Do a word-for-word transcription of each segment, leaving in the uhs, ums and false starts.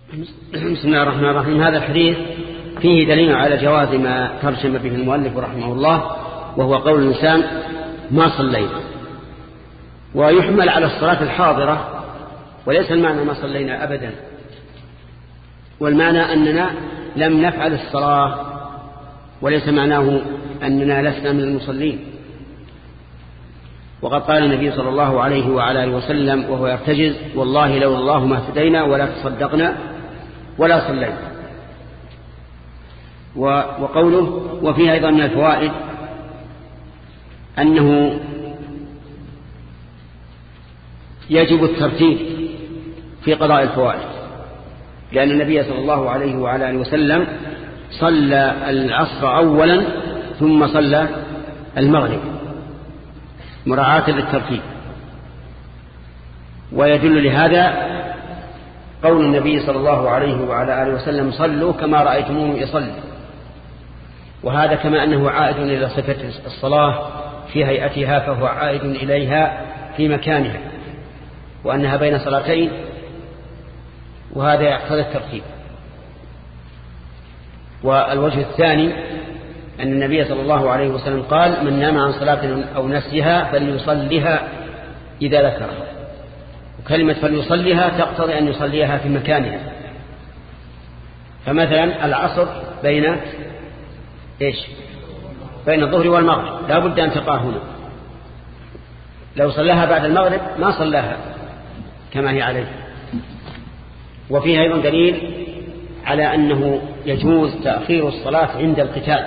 بسم الله الرحمن الرحيم. هذا الحديث فيه دليل على جواز ما ترجم به المؤلف رحمه الله، وهو قول الإنسان ما صلينا، ويحمل على الصلاة الحاضرة، وليس المعنى ما صلينا أبدا، والمعنى أننا لم نفعل الصلاة، وليس معناه أننا لسنا من المصلين. وقد قال النبي صلى الله عليه وعلى آله وسلم وهو يرتجز: والله لولا الله ما اهتدينا ولا تصدقنا ولا صلينا. وقوله وفيه أيضا من الفوائد أنه يجب الترتيب في قضاء الفوائد، لأن النبي صلى الله عليه وعلى آله وسلم صلى العصر أولا ثم صلى المغرب مراعاة للترتيب. ويدل لهذا قول النبي صلى الله عليه وعلى آله وسلم: صلوا كما رأيتموني يصلي. وهذا كما أنه عائد إلى صفة الصلاة في هيئتها، فهو عائد إليها في مكانها، وأنها بين صلاتين، وهذا يقتضي الترتيب. والوجه الثاني أن النبي صلى الله عليه وسلم قال: من نام عن صلاة أو نسيها فليصليها إذا ذكرها. وكلمة فليصليها تقتضي أن يصليها في مكانها. فمثلا العصر بين إيش؟ بين الظهر والمغرب، لا بد أن تقع هنا. لو صلاها بعد المغرب ما صلاها كما هي عليه. وفيه أيضا دليل على أنه يجوز تأخير الصلاة عند القتال،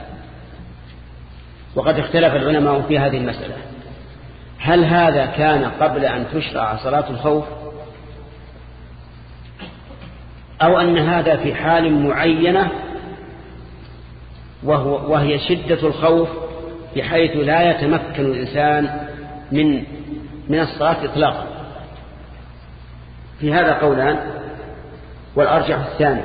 وقد اختلف العلماء في هذه المسألة: هل هذا كان قبل أن تشرع صلاة الخوف، أو أن هذا في حال معينة وهو وهي شدة الخوف بحيث لا يتمكن الإنسان من من الصلاة إطلاقا؟ في هذا قولان، والأرجح الثاني.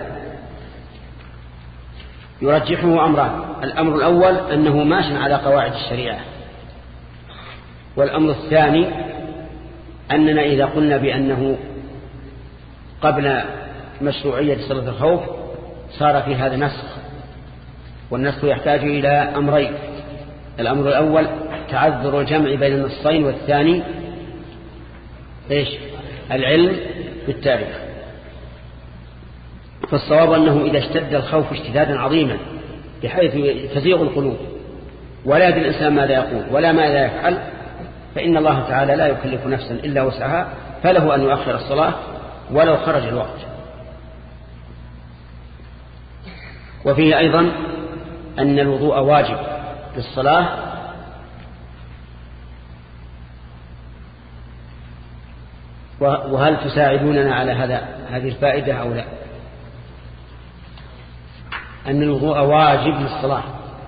يرجحه أمران: الأمر الأول أنه ماشٍ على قواعد الشريعة، والأمر الثاني أننا إذا قلنا بأنه قبل مشروعية صلاة الخوف صار في هذا نسخ، والنسخ يحتاج إلى أمرين: الأمر الأول تعذر الجمع بين النصين، والثاني إيش؟ العلم بالتاريخ. فالصواب أنه إذا اشتد الخوف اشتدادا عظيما بحيث تزيغ القلوب ولا يدري الإنسان ماذا يقول ولا ماذا يفعل، فإن الله تعالى لا يكلف نفسا إلا وسعها، فله أن يؤخر الصلاة ولو خرج الوقت. وفيه أيضا أن الوضوء واجب للصلاة، وهل تساعدوننا على هذا هذه الفائدة أو لا؟ أن الوضوء واجب للصلاة.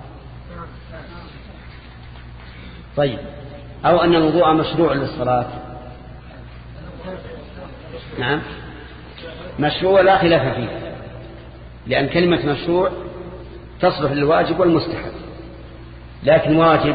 طيب، أو أن الوضوء مشروع للصلاة؟ نعم، مشروع لا خلاف فيه، لأن كلمة مشروع تصلح للواجب والمستحب، لكن واجب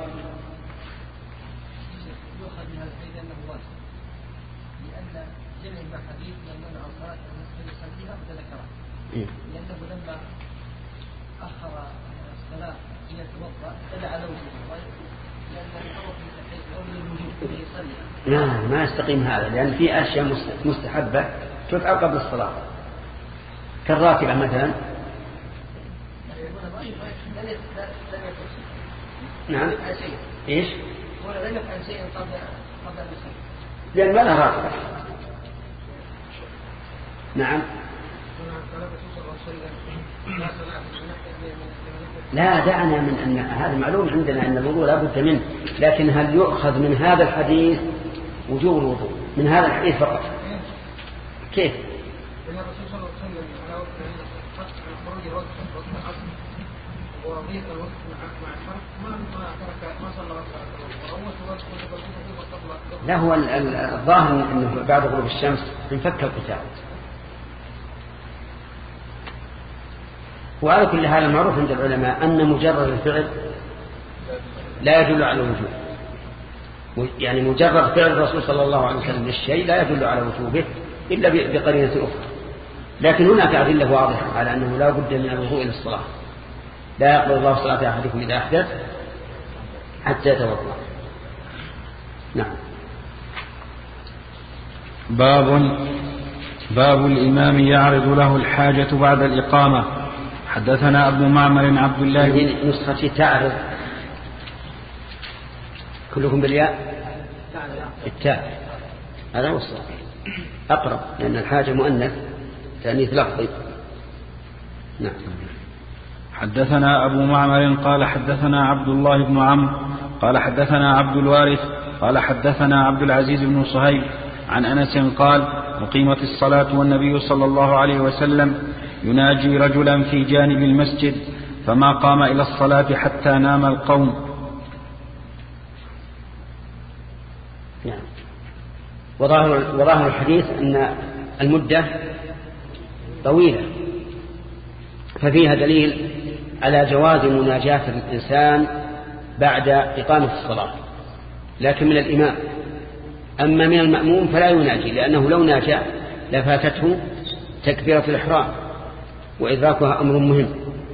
لا ما يستقيم هذا، لأن في أشياء مستحبة تفعل قبل الصلاة كالراكبة مثلا. نعم، إيش؟ لم يفعل شيئا قبل قبل المسلم، لأن ما لها راكبة. نعم. لا دعنا من أن هذا معلوم عندنا أن الوضوء لا بد منه، لكن هل يؤخذ من هذا الحديث وجوب الوضوء من هذا الحديث فقط؟ كيف؟ الرسول صلى الله عليه وسلم على وقت خروج وقت العصر وضيق الوقت مع الفرق ما ما ترك ما صلى ركعة. لا، هو الظاهر انه بعد غروب الشمس انفك القتال. وعلى كل حال المعروف عند العلماء أن مجرد الفعل لا يدل على الوجوب، يعني مجرد فعل الرسول صلى الله عليه وسلم للشيء لا يدل على وجوبه إلا بقرينة أخرى. لكن هناك أدلة واضحة على أنه لا بد من الوضوء إلى الصلاة. لا يقبل الله صلاة أحدكم إذا أحدث حتى يتوضأ. نعم. باب باب الإمام يعرض له الحاجة بعد الإقامة. حدثنا أبو معمر عبد الله. نسختي تعرض كلكم بالياء التاء، هذا هو الصحيح أقرب، لأن الحاجة مؤنث تأنيث لفظي. نعم. حدثنا أبو معمر قال حدثنا عبد الله بن عمرو قال حدثنا عبد الوارث قال حدثنا عبد العزيز بن صهيب عن أنس قال أقيمت الصلاة والنبي صلى الله عليه وسلم يناجي رجلا في جانب المسجد فما قام إلى الصلاة حتى نام القوم. يعني وظاهر, وظاهر الحديث أن المدة طويلة، ففيها دليل على جواز مناجاة الإنسان بعد إقامة الصلاة، لكن من الإمام. أما من المأموم فلا يناجي، لأنه لو ناجى لفاتته تكبيرة الإحرام وإدراكها أمر مهم.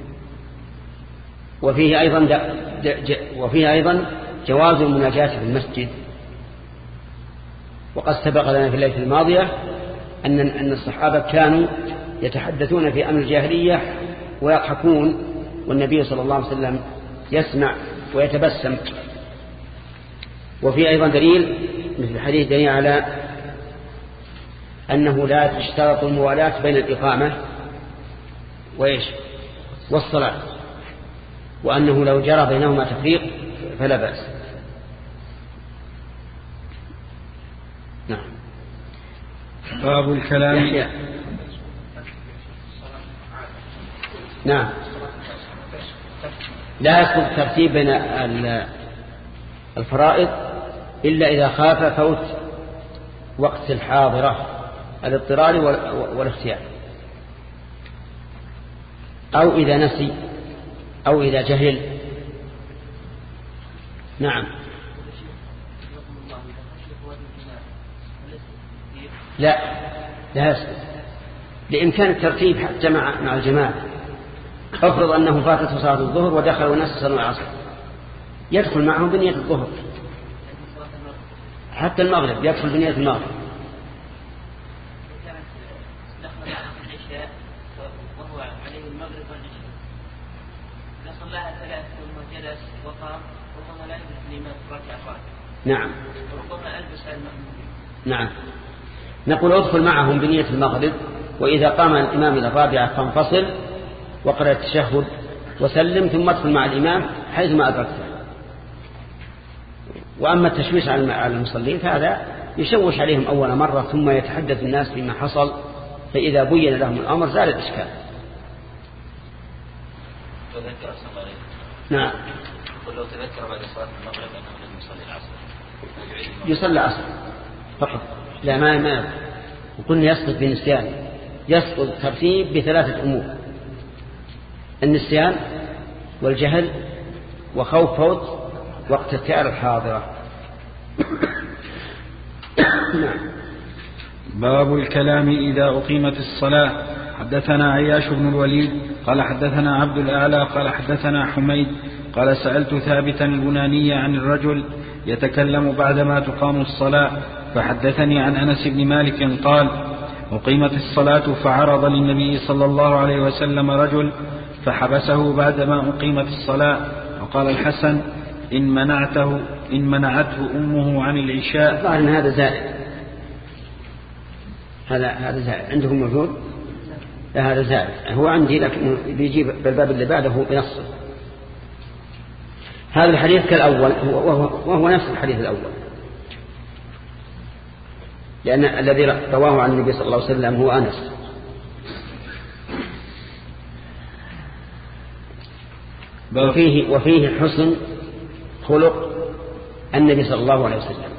وفيه أيضا, د... د... وفيه أيضا جواز المناجاة في المسجد. وقد سبق لنا في الليلة الماضية أن أن الصحابة كانوا يتحدثون في أمر الجاهلية ويضحكون، والنبي صلى الله عليه وسلم يسمع ويتبسم. وفي أيضا دليل مثل الحديث دليل على أنه لا تشترط الموالاة بين الإقامة وإيش والصلاة، وأنه لو جرى بينهما تفريق فلا بأس. نعم. باب الكلام. يحيى. نعم. لا يسقط الترتيب بين الفرائض إلا إذا خاف فوت وقت الحاضرة الاضطرار والاختيار، أو إذا نسي أو إذا جهل. نعم. لا لا يسقط لإمكان الترتيب حتى مع مع الجماعة. افرض أنه فاتته صلاة الظهر ودخل والناس صلوا العصر، يدخل معهم بنية الظهر، حتى المغرب يدخل بنية المغرب. دخل العشاء وهو عليه المغرب والعشاء، إذا صلاها ثلاث ثم جلس وقام ربما لا يدرك الإمام ركعة واحدة. نعم. ربما ألبس المأموم. نعم. نقول ادخل معهم بنية المغرب، وإذا قام الإمام إلى الرابعة فانفصل وقرأ التشهد وسلم، ثم ادخل مع الإمام حيثما أدركته. وأما التشويش على المصلين فهذا يشوش عليهم أول مرة، ثم يتحدث الناس بما حصل، فإذا بين لهم الأمر زال الإشكال. تذكر صلى الله. نعم. لو تذكر بعد صلاة المغرب أنه لم يصلي العصر يصلي العصر فقط، لا ما ما وقلنا يسقط بنسيان. يسقط ترتيب بثلاثة أمور: النسيان والجهل وخوف فوت وقت التيار الحاضرة. باب الكلام إذا أقيمت الصلاة. حدثنا عياش بن الوليد قال حدثنا عبد الأعلى قال حدثنا حميد قال سألت ثابتا البناني عن الرجل يتكلم بعدما تقام الصلاة، فحدثني عن أنس بن مالك قال أقيمت الصلاة فعرض للنبي صلى الله عليه وسلم رجل فحبسه بعدما أقيمت الصلاة. وقال الحسن إن منعته إن منعته أمه عن العشاء. ظاهر أن هذا زائد. هذا هذا زائد عندكم موجود؟ لا هذا زائد، هو عندي لكن بيجيب بالباب اللي بعده بنصه. هذا الحديث كالأول وهو, وهو نفس الحديث الأول، لأن الذي رواه عن النبي صلى الله عليه وسلم هو أنس. وفيه, وفيه حسن خلق النبي صلى الله عليه وسلم،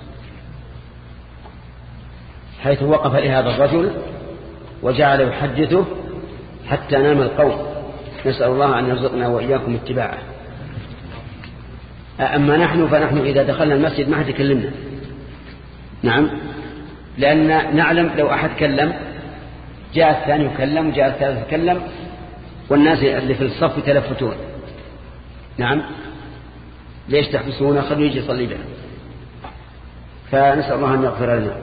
حيث وقف لهذا الرجل وجعل يحدثه حتى نام القوم. نسأل الله أن يرزقنا وإياكم اتباعه. أما نحن فنحن إذا دخلنا المسجد ما حد يكلمنا. نعم، لأن نعلم لو أحد كلم جاء الثاني يكلم وجاء الثالث يتكلم والناس اللي في الصف يتلفتون. نعم ليش تحبسونه؟ خلوا يجي يصلي بنا. فنسأل الله أن يغفر لنا.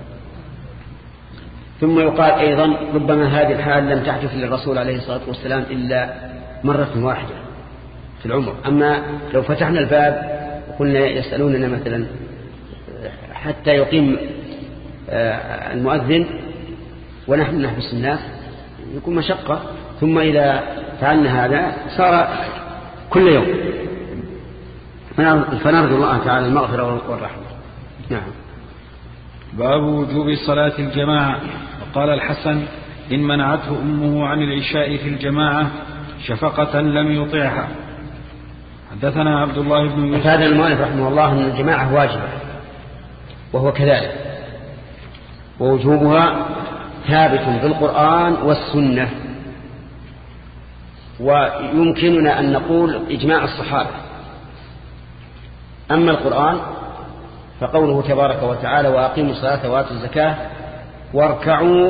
ثم يقال أيضا ربما هذه الحال لم تحدث للرسول عليه الصلاة والسلام إلا مرة واحدة في العمر. أما لو فتحنا الباب وقلنا يسألوننا مثلا حتى يقيم المؤذن ونحن نحبس الناس يكون مشقة. ثم إذا فعلنا هذا صار كل يوم. فنرجو الله تعالى المغفرة والرحمة. نعم. باب وجوب صلاة الجماعة. وقال الحسن إن منعته أمه عن العشاء في الجماعة شفقة لم يطيعها. حدثنا عبد الله بن يوسف. هذا المؤلف رحمه الله أن الجماعة واجبة وهو كذلك، ووجوبها ثابت بالقرآن والسنة. ويمكننا أن نقول إجماع الصحابة. أما القرآن فقوله تبارك وتعالى وأقيموا الصلاة وآتوا الزكاة واركعوا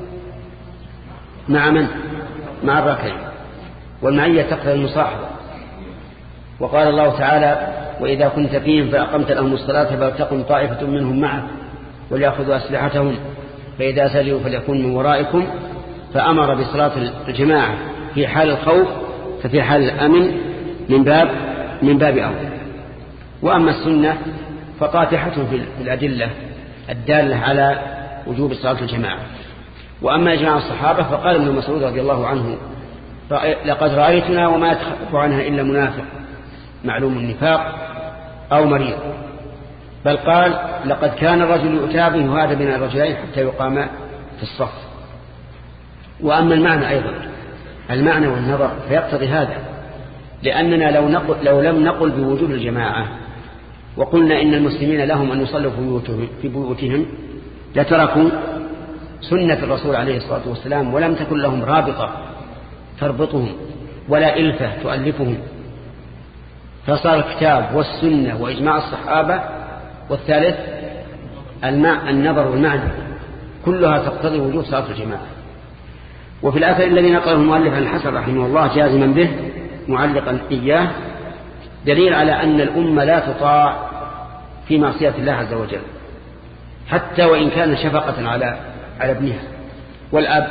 مع من؟ مع الراكعين. والمعية تقتضي المصاحبة. وقال الله تعالى وإذا كنت فيهم فأقمت لهم الصلاة فلتقم طائفة منهم معك وليأخذوا أسلحتهم فإذا سجدوا فليكن من ورائكم. فأمر بصلاة الجماعة في حال الخوف، ففي حال الأمن من باب من باب أول. وأما السنة فقاتحة في الأدلة الدالة على وجوب صلاة الجماعة. وأما إجماع الصحابة فقال ابن مسعود رضي الله عنه لقد رأيتنا وما يتخفف عنها إلا منافق معلوم النفاق أو مريض. بل قال لقد كان الرجل يؤتى به هذا بين الرجلين حتى يقام في الصف. وأما المعنى أيضا المعنى والنظر فيقتضي هذا، لأننا لو, نقل لو لم نقل بوجوب الجماعة وقلنا إن المسلمين لهم أن يصلوا في بيوتهم لتركوا سنة الرسول عليه الصلاة والسلام ولم تكن لهم رابطة تربطهم ولا إلفة تؤلفهم. فصار الكتاب والسنة وإجماع الصحابة والثالث الماء النظر والمعنى كلها تقتضي وجوب صلاة الجماعة. وفي الأثر الذي نقله المؤلف عن الحسن رحمه الله جازما به معلقا إياه دليل على أن الأمة لا تطاع في معصية الله عز وجل حتى وإن كان شفقة على على ابنها. والأب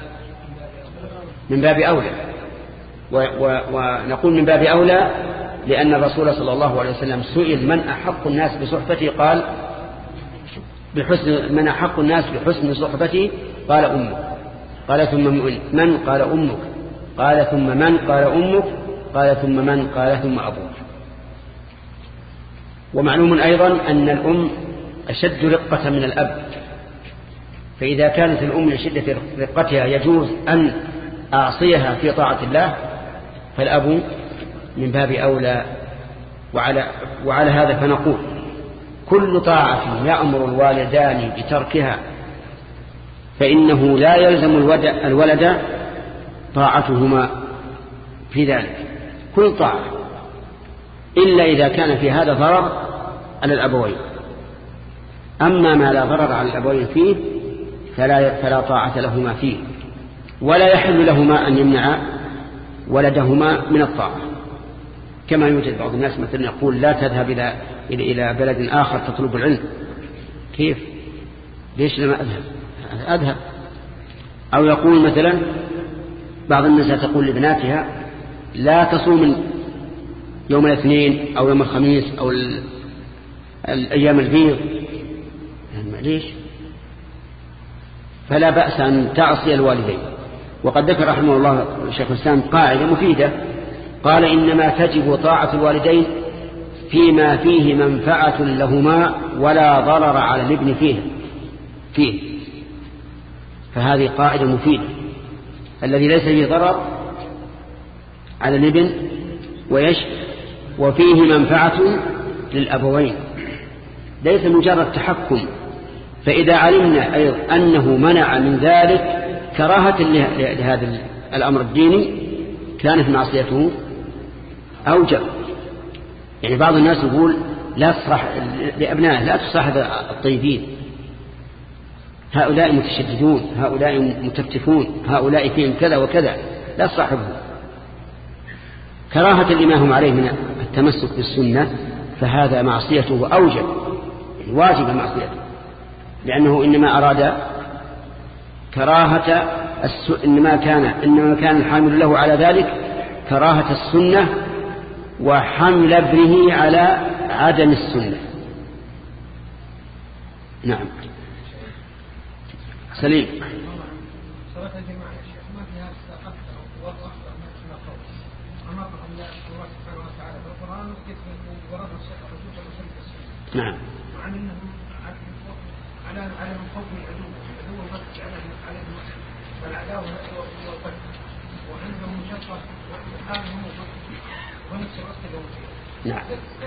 من باب أولى. ونقول من باب أولى لأن الرسول صلى الله عليه وسلم سئل من أحق الناس بصحبتي قال بحسن من أحق الناس بحسن صحبتي قال أمك. قال ثم من؟ قال أمك. قال ثم من؟ قال أمك. قال ثم من؟ قال ثم أبوك. ومعلوم أيضا أن الأم أشد رقة من الأب. فإذا كانت الأم لشدة رقتها يجوز أن أعصيها في طاعة الله فالأب من باب أولى. وعلى, وعلى هذا فنقول كل طاعة يأمر الوالدان بتركها فإنه لا يلزم الولد طاعتهما في ذلك كل طاعة إلا إذا كان في هذا ضرر على الأبوين. أما ما لا ضرر على الأبوين فيه فلا, فلا طاعة لهما فيه ولا يحل لهما أن يمنع ولدهما من الطاعة. كما يوجد بعض الناس مثلا يقول لا تذهب إلى إلى بلد آخر تطلب العلم. كيف؟ ليش لما أذهب؟ أذهب. أو يقول مثلا بعض الناس تقول لبناتها لا تصوم يوم الاثنين أو يوم الخميس أو الأيام البيض. يعني ليش؟ فلا بأس أن تعصي الوالدين. وقد ذكر رحمه الله الشيخ الإسلام قاعدة مفيدة قال إنما تجب طاعة الوالدين فيما فيه منفعة لهما ولا ضرر على الابن فيه فيه فهذه قاعدة مفيدة. الذي ليس فيه ضرر على الابن ويش وفيه منفعة للأبوين ليس مجرد تحكم. فإذا علمنا أيضا أنه منع من ذلك كراهة لهذا الأمر الديني كانت معصيته أوجب. يعني بعض الناس يقول لا تصرح لأبنائه لا تصرح الطيبين هؤلاء متشددون، هؤلاء متفتفون، هؤلاء فيهم كذا وكذا، لا صاحبه. كراهة الإمام عليه من التمسك بالسنة فهذا معصيته أوجب، واجب معصيته، لأنه إنما أراد كراهة الس... إنما كان إنما كان الحامل له على ذلك كراهة السنة وحمل ابنه على عدم السنة. نعم. سليم. صلاة الجماعة يا شيخ ما فيها أكثر وأكثر من كما قول أما الله سبحانه وتعالى في القرآن وكيف ورد الشيخ الرسول صلى الله عليه وسلم. نعم. مع أنهم على على من خوف العدو العدو الفتح على على المسلم والعداوة والفتح وعندهم مشقة والحال هم ونفس الرصد الأول. نعم.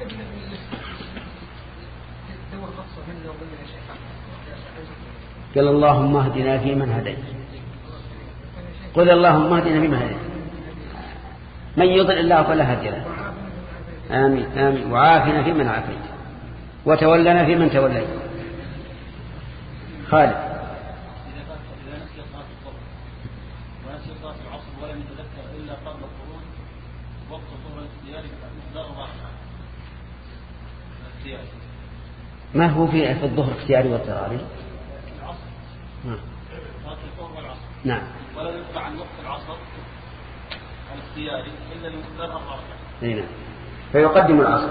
دور خاصة منه ومن يا شيخ. قال اللهم اهدنا فيمن هديت. قل اللهم اهدنا فيمن هديت. من يضل الله فلا هادي له. آمين آمين. وعافنا فيمن عافيت وتولنا فيمن توليت. خالد. إذا نسي صلاة الظهر ونسي صلاة العصر ولم يتذكر إلا قبل الخروج وقت الظهر الاختياري فمقدار ركعة الاختياري. ما هو في في الظهر اختياري واضطراري؟ العصر. نعم. صلاة الظهر والعصر. نعم. ولا يتبع عن وقت العصر الاختياري إلا لمقدار أربع ركعات. نعم. فيقدم العصر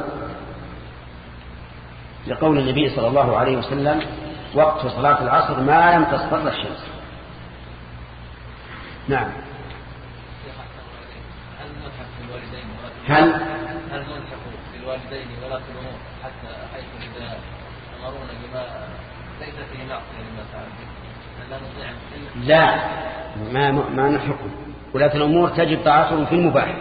لقول النبي صلى الله عليه وسلم وقت صلاة العصر ما لم تصفر الشمس. نعم. هل نلحق بالوالدين هل هل نلحق بالوالدين ولا في الأمور حتى حيث إذا أمرونا بما ليس فيه معصية لما فعل لا نطيع؟ لا ما ما نحكم. ولاة الأمور تجب طاعتهم في المباح،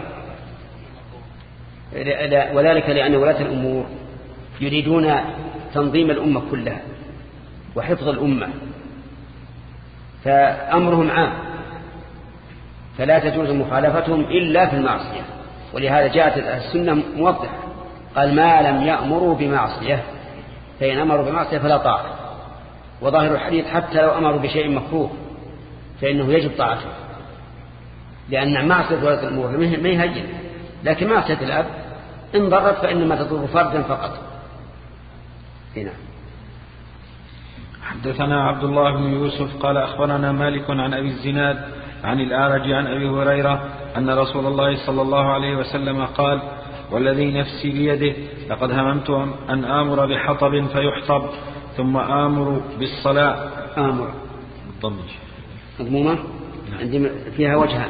وذلك لأن ولاة الأمور يريدون تنظيم الأمة كلها وحفظ الأمة، فأمرهم عام، فلا تجوز مخالفتهم إلا في المعصية. ولهذا جاءت السنة موضحة، قال ما لم يأمروا بمعصية، فإن أمروا بمعصية فلا طاعة. وظاهر الحديث حتى لو أمروا بشيء مكروه فإنه يجب طاعته، لأن معصية ولاة الأمور ما يهين، لكن معصية الأب إن ضرت فإنما تضر فردا فقط. هنا حدثنا عبد الله بن يوسف قال أخبرنا مالك عن أبي الزناد عن الأعرج عن أبي هريرة أن رسول الله صلى الله عليه وسلم قال والذي نفسي بيده لقد هممت أن آمر بحطب فيحطب ثم آمر بالصلاة. آمر ضمج مضمومة عندي فيها وجهان،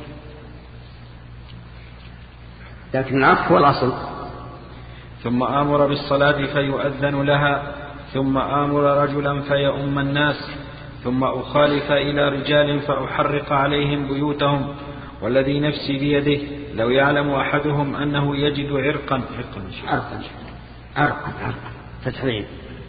لكن العفو والأصل. ثم آمر بالصلاة فيؤذن لها ثم آمر رجلا فيؤم الناس ثم أخالف إلى رجال فأحرق عليهم بيوتهم والذي نفسي بيده لو يعلم أحدهم أنه يجد عرقا عرقا عرقا عرقا فتحين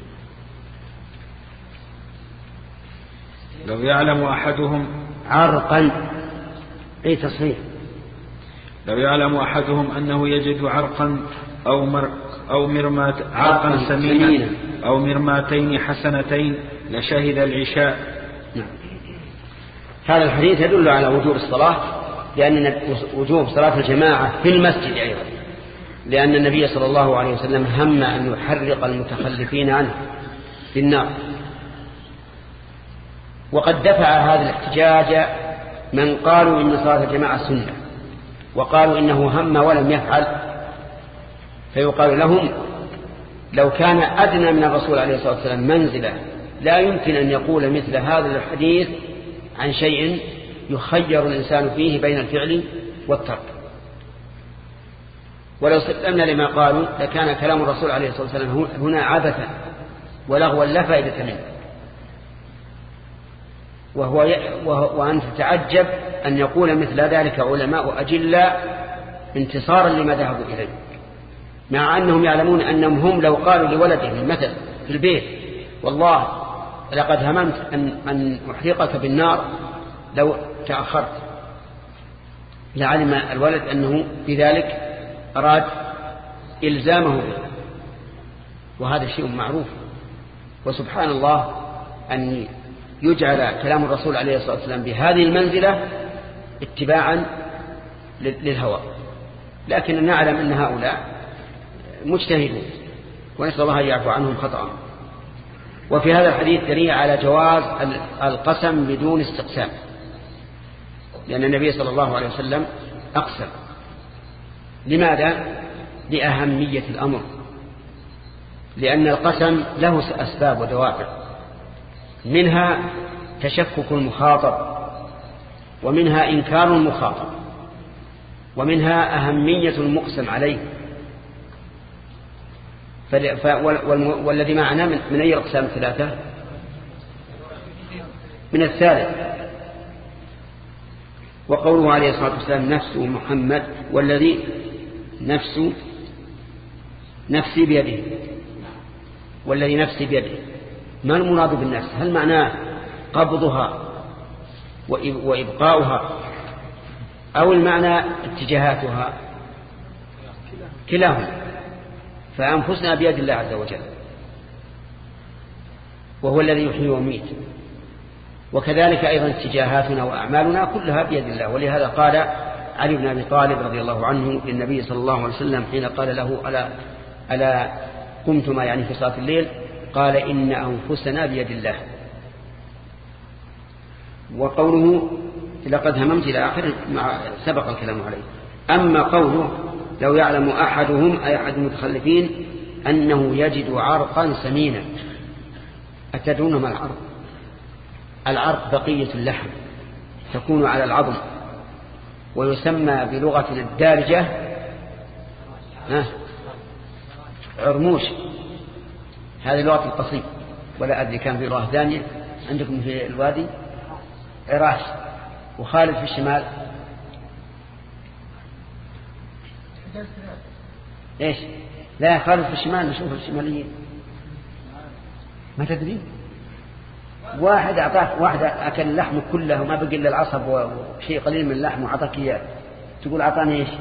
لو يعلم أحدهم عرقا أي تصحيح لو يعلم أحدهم أنه يجد عرقا أو مر أو مرمات عرقا سمينا أو مرماتين حسنتين لشهد العشاء. نعم. هذا الحديث يدل على وجوب الصلاة، لأن وجوب صلاة الجماعة في المسجد أيضا، لأن النبي صلى الله عليه وسلم هم أن يحرق المتخلفين عنه بالنار. وقد دفع هذا الاحتجاج من قالوا إن صلاة الجماعة سنة وقالوا إنه هم ولم يفعل، فيقال لهم لو كان أدنى من الرسول عليه الصلاة والسلام منزلة لا يمكن أن يقول مثل هذا الحديث عن شيء يخير الإنسان فيه بين الفعل والترك. ولو سلمنا لما قالوا لكان كلام الرسول عليه الصلاة والسلام هنا عبثا ولغوا لا فائدة منه، وهو ي... وهو... وأن تتعجب أن يقول مثل ذلك علماء أجلاء انتصارا لما ذهبوا إليه، مع أنهم يعلمون أنهم هم لو قالوا لولدهم مثلا في البيت والله لقد هممت أن, أن أحرقك بالنار لو تأخرت، لعلم الولد أنه بذلك أراد إلزامه به، وهذا شيء معروف. وسبحان الله أن يجعل كلام الرسول عليه الصلاة والسلام بهذه المنزلة اتباعا للهوى، لكن نعلم أن هؤلاء مجتهدون ونسأل الله أن يعفو عنهم خطأ. وفي هذا الحديث دليل على جواز القسم بدون استقسام، لأن النبي صلى الله عليه وسلم أقسم. لماذا؟ لأهمية الأمر، لأن القسم له أسباب ودوافع، منها تشكك المخاطب، ومنها إنكار المخاطب، ومنها أهمية المقسم عليه. والذي معنا من أي أقسام ثلاثة؟ من الثالث. وقوله عليه الصلاة والسلام نفس محمد والذي نفس نفسي بيده، والذي نفسي بيده، ما المراد بالنفس؟ هل معناه قبضها وإبقاؤها، أو المعنى اتجاهاتها؟ كلاهما. فأنفسنا بيد الله عز وجل، وهو الذي يحيي ويميت، وكذلك أيضا اتجاهاتنا وأعمالنا كلها بيد الله. ولهذا قال علي بن أبي طالب رضي الله عنه للنبي صلى الله عليه وسلم حين قال له ألا, ألا قمتما يعني في صلاة الليل؟ قال إن أنفسنا بيد الله. وقوله لقد هممت إلى آخره سبق الكلام عليه. أما قوله لو يعلم أحدهم أي أحد المتخلفين أنه يجد عرقا سمينا، أتدرون ما العرق؟ العرق بقية اللحم تكون على العظم، ويسمى بلغة الدارجة عرموش، هذه لغة القصيم، ولا أدري كان في لغة ثانية عندكم في الوادي عراش. وخالد في الشمال ايش؟ لا خالد في الشمال، نشوف الشماليين ما تدري. واحد أعطاك، واحد أكل اللحم كله وما بقي إلا العصب وشيء قليل من اللحم وعطاك إياه، تقول أعطاني إيش؟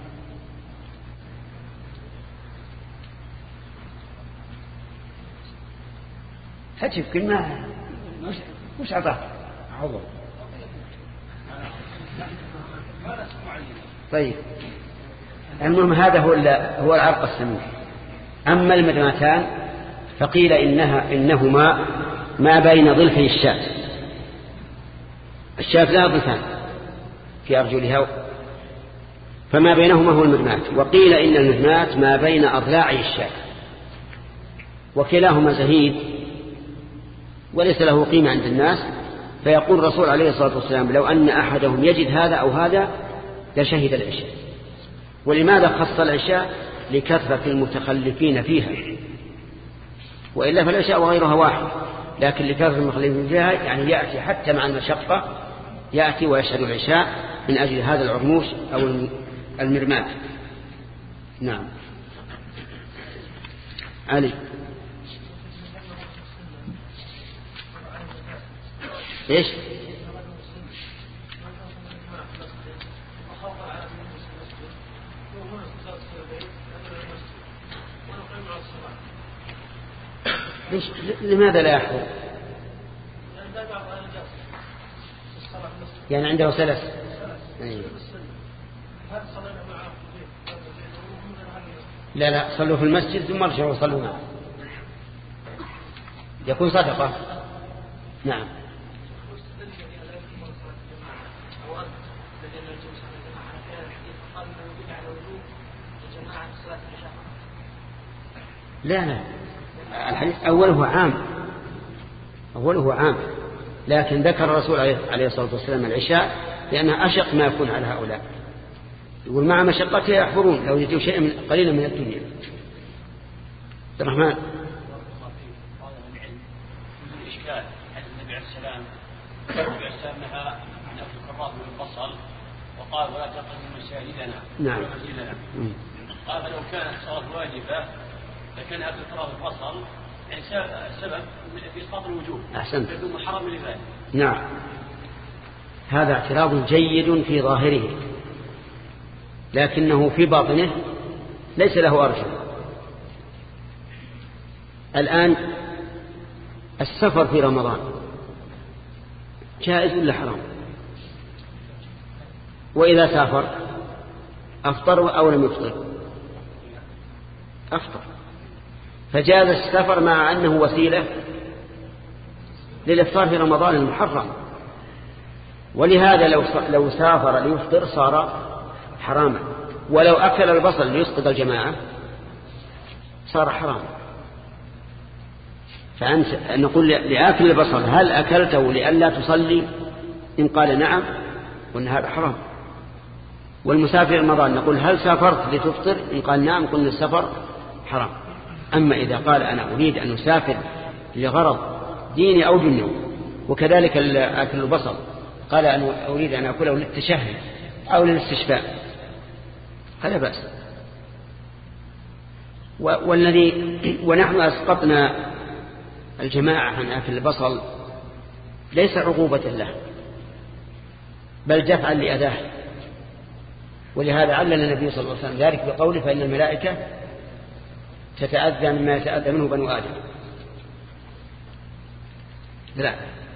هتشوف كلمة مش مش أعطاك عوض. طيب المهم هذا هو هو العرق السمين. أما المدمتان فقيل إنها إنهما ما بين ضلفي الشاة. الشاة لها ضلفان في أرجلها، فما بينهما هو المدمات. وقيل إن المدمات ما بين أضلاعي الشاة، وكلاهما زهيد وليس له قيمة عند الناس. فيقول الرسول عليه الصلاة والسلام لو أن أحدهم يجد هذا أو هذا لشهد العشاء. ولماذا خص العشاء؟ لكثرة المتخلفين فيها، وإلا فالعشاء وغيرها واحد، لكن لكثرة المتخلفين فيها يعني يأتي حتى مع المشقة يأتي ويشهد العشاء من أجل هذا العرموش أو المرمات. نعم. علي ايش؟ ليش لماذا لا يحضر؟ يعني عنده سلس. لا لا صلوا في المسجد ثم ارجعوا صلوا معه، يكون صدقة. نعم. لا لا الحديث أوله عام، أوله عام، لكن ذكر الرسول عليه الصلاة والسلام العشاء لأنها أشق ما يكون على هؤلاء، يقول مع مشقتها يحفرون لو يجدوا شيئا من قليلا من الدنيا. عبد الرحمن الإشكال حديث النبي عليه السلام النبي عليه السلام نهى عن أكل الكراث من البصل وقال ولا تقدموا مساجدنا نعم. قال فلو كانت الصلاة واجبة لكان أكل الكراث البصل يعني سبب في إسقاط الوجوب. أحسنت. يكون محرم لذلك. نعم هذا اعتراض جيد في ظاهره، لكنه في باطنه ليس له أرجح. الآن السفر في رمضان جائز ولا حرام؟ وإذا سافر أفطر أو لم يفطر؟ أفطر. فجاز السفر مع أنه وسيلة للإفطار في رمضان المحرم، ولهذا لو لو سافر ليفطر صار حراما، ولو أكل البصل ليسقط الجماعة صار حراما. فأنت نقول لآكل البصل هل أكلته لئلا تصلي؟ إن قال نعم قلنا هذا حرام. والمسافر رمضان نقول هل سافرت لتفطر؟ إن قال نعم قلنا السفر حرام. أما إذا قال أنا أريد أن أسافر لغرض ديني أو دنيوي، وكذلك أكل البصل قال أنا أريد أن أكله للتشهي أو للاستشفاء فلا بأس. والذي ونحن أسقطنا الجماعة عن أكل البصل ليس عقوبة له بل دفعا لأذاه، ولهذا علل النبي صلى الله عليه وسلم ذلك بقوله فإن الملائكة تتأذى مما يتأذى منه بنو آدم. لا.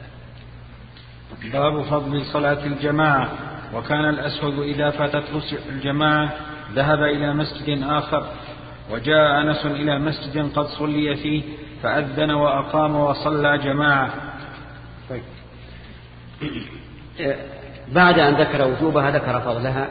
باب فضل صلاة الجماعة. وكان الأسود إذا فاتته الجماعة ذهب إلى مسجد آخر، وجاء أنس إلى مسجد قد صلي فيه فأذن وأقام وصلى جماعة. طيب. بعد أن ذكر وجوبها ذكر فضلها.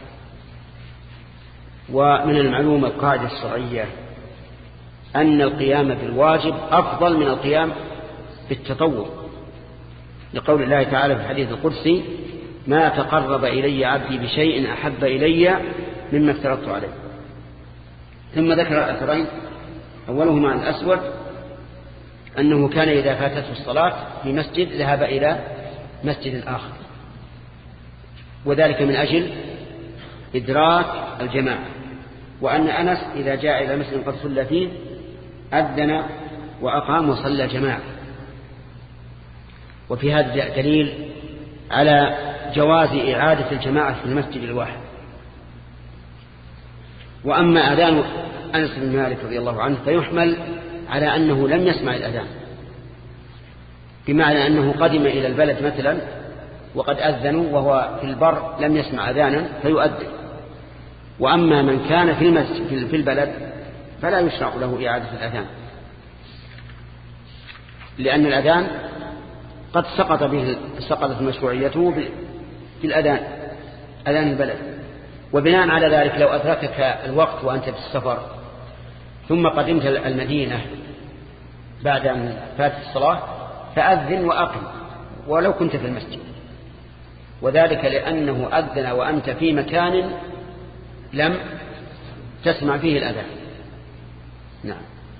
ومن المعلومة القاعدة الشرعية أن القيام بالواجب أفضل من القيام بالتطوع، لقول الله تعالى في الحديث القدسي ما تقرب إلي عبدي بشيء أحب إلي مما افترضت عليه. ثم ذكر أثرين، أولهما عن الأسود أنه كان إذا فاتته الصلاة في مسجد ذهب إلى مسجد آخر، وذلك من أجل إدراك الجماعة. وأن أنس إذا جاء إلى مسجد قد صلى فيه أذن وأقام وصلى جماعة. وفي هذا دليل على جواز إعادة الجماعة في المسجد الواحد. وأما أذان أنس بن مالك رضي الله عنه فيحمل على أنه لم يسمع الأذان، بمعنى أنه قدم إلى البلد مثلا وقد أذنوا وهو في البر لم يسمع أذانا فيؤذن. وأما من كان في المسجد في البلد فلا يشرع له إعادة الأذان، لأن الأذان قد سقط به سقطت مشروعيته في الأذان أذان البلد. وبناء على ذلك لو أدركك الوقت وأنت في السفر ثم قدمت المدينة بعد أن فاتت الصلاة فأذن وأقم ولو كنت في المسجد، وذلك لأنه أذن وأنت في مكان لم تسمع فيه الأذان. نعم.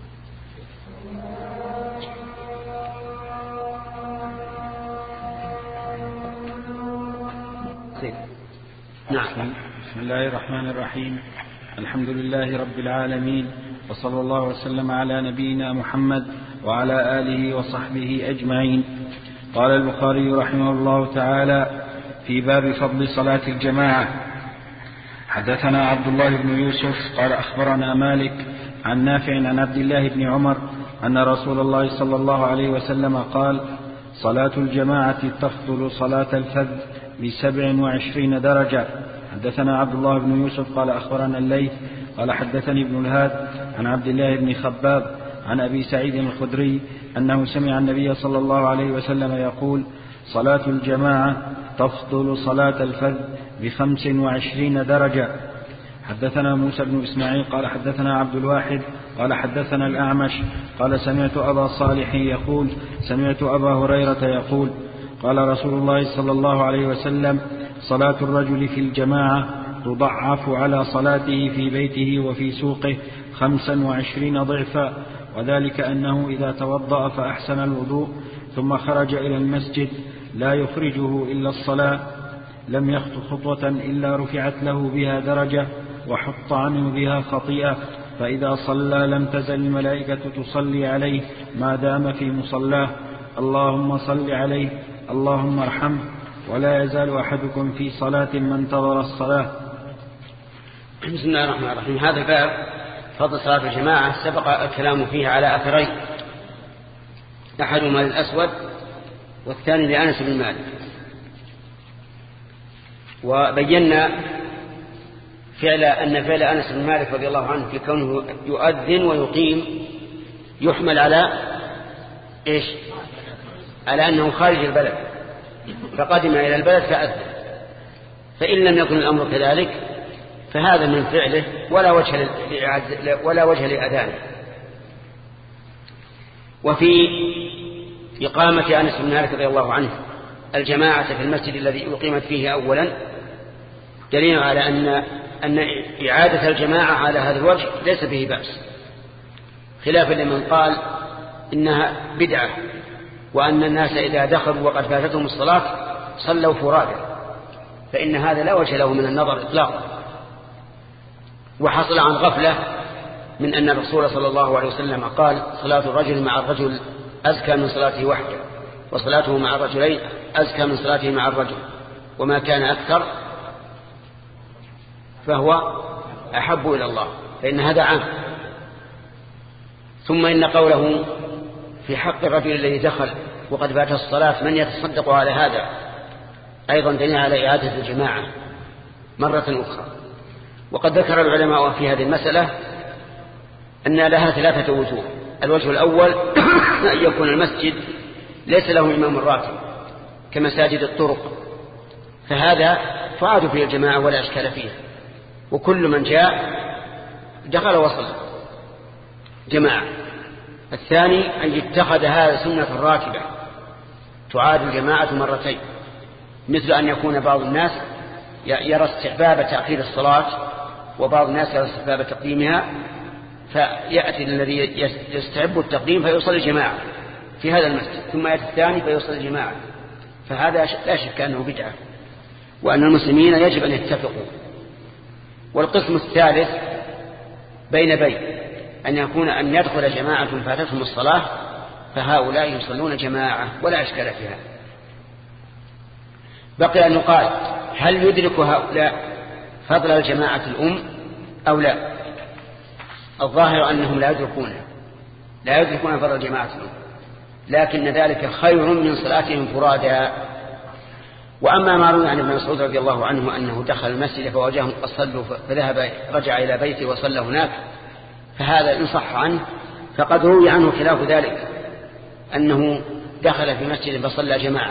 نعم. بسم الله الرحمن الرحيم. الحمد لله رب العالمين، وصلى الله وسلم على نبينا محمد وعلى آله وصحبه أجمعين. قال البخاري رحمه الله تعالى في باب فضل صلاة الجماعة: حدثنا عبد الله بن يوسف قال أخبرنا مالك عن نافع عن عبد الله بن عمر أن رسول الله صلى الله عليه وسلم قال: صلاة الجماعة تفضل صلاة الفذ بسبع وعشرين درجة. حدثنا عبد الله بن يوسف قال أخبرنا الليث قال حدثني ابن الهاد عن عبد الله بن خباب عن أبي سعيد الخدري أنه سمع النبي صلى الله عليه وسلم يقول: صلاة الجماعة تفضل صلاة الفذ بخمس وعشرين درجة. حدثنا موسى بن إسماعيل قال حدثنا عبد الواحد قال حدثنا الأعمش قال سمعت أبا صالح يقول سمعت أبا هريرة يقول: قال رسول الله صلى الله عليه وسلم: صلاة الرجل في الجماعة تضعف على صلاته في بيته وفي سوقه خمسا وعشرين ضعفا، وذلك أنه إذا توضأ فأحسن الوضوء ثم خرج إلى المسجد لا يخرجه إلا الصلاة لم يخط خطوة إلا رفعت له بها درجة وحط عنه بها خطيئة، فإذا صلى لم تزل الملائكة تصلي عليه ما دام في مصلاه: اللهم صل عليه اللهم ارحمه. ولا يزال أحدكم في صلاة ما انتظر الصلاة. بسم الله الرحمن الرحيم. هذا الباب فضل صلاة الجماعة سبق الكلام فيه على أثرين، أحدهما الأسود والثاني لأنس بن مالك. وبينا فعل أن فعل أنس بن مالك رضي الله عنه في كونه يؤذن ويقيم يحمل على إيش؟ على أنه خارج البلد فقدم إلى البلد فأذن. فإن لم يكن الأمر كذلك فهذا من فعله ولا وجه ولا وجه لأذانه. وفي إقامة أنس بن مالك رضي الله عنه الجماعة في المسجد الذي أقيمت فيه أولا دليل على أن أن إعادة الجماعة على هذا الوجه ليس به بأس، خلافا لمن قال إنها بدعة وأن الناس إذا دخلوا وقد فاتتهم الصلاة صلوا فرادى، فإن هذا لا وجه له من النظر إطلاقا. وحصل عن غفلة من أن الرسول صلى الله عليه وسلم قال صلاة الرجل مع الرجل أزكى من صلاته وحده، وصلاته مع الرجلين أزكى من صلاته مع الرجل، وما كان أكثر فهو أحب إلى الله، فإن هذا عام. ثم إن قوله في حق الرجل الذي دخل وقد فات الصلاة من يتصدق على هذا أيضا دليل على إعادة الجماعة مرة أخرى. وقد ذكر العلماء في هذه المسألة أن لها ثلاثة وجوه. الوجه الأول أن يكون المسجد ليس له إمام راتب كمساجد الطرق، فهذا تعاد فيه الجماعة ولا أشكال فيها، وكل من جاء دخل وصل جماعة. الثاني أن يتخذ هذا سنة راتبة تعاد الجماعة مرتين، مثل أن يكون بعض الناس يرى استحباب تأخير الصلاة وبعض الناس يرى استحباب تقديمها، فيأتي الذي يستحب التقديم فيوصل الجماعة في هذا المسجد، ثم يأتي الثاني فيوصل الجماعة. فهذا لا شك أنه بدعة، وأن المسلمين يجب أن يتفقوا. والقسم الثالث بين بين أن يكون أن يدخل جماعة فاتتهم الصلاة فهؤلاء يصلون جماعة ولا أشكال فيها. بقي أن يقال هل يدرك هؤلاء فضل الجماعة الأم أو لا؟ الظاهر أنهم لا يدركون لا يدركون فضل جماعة الأم، لكن ذلك خير من صلاتهم فرادا. وأما ما روي عن ابن مسعود رضي الله عنه أنه دخل المسجد فوجههم قد صلوا فذهب رجع إلى بيته وصلى هناك، فهذا إن صح عنه فقد روي عنه خلاف ذلك أنه دخل في مسجد فصلى جماعة.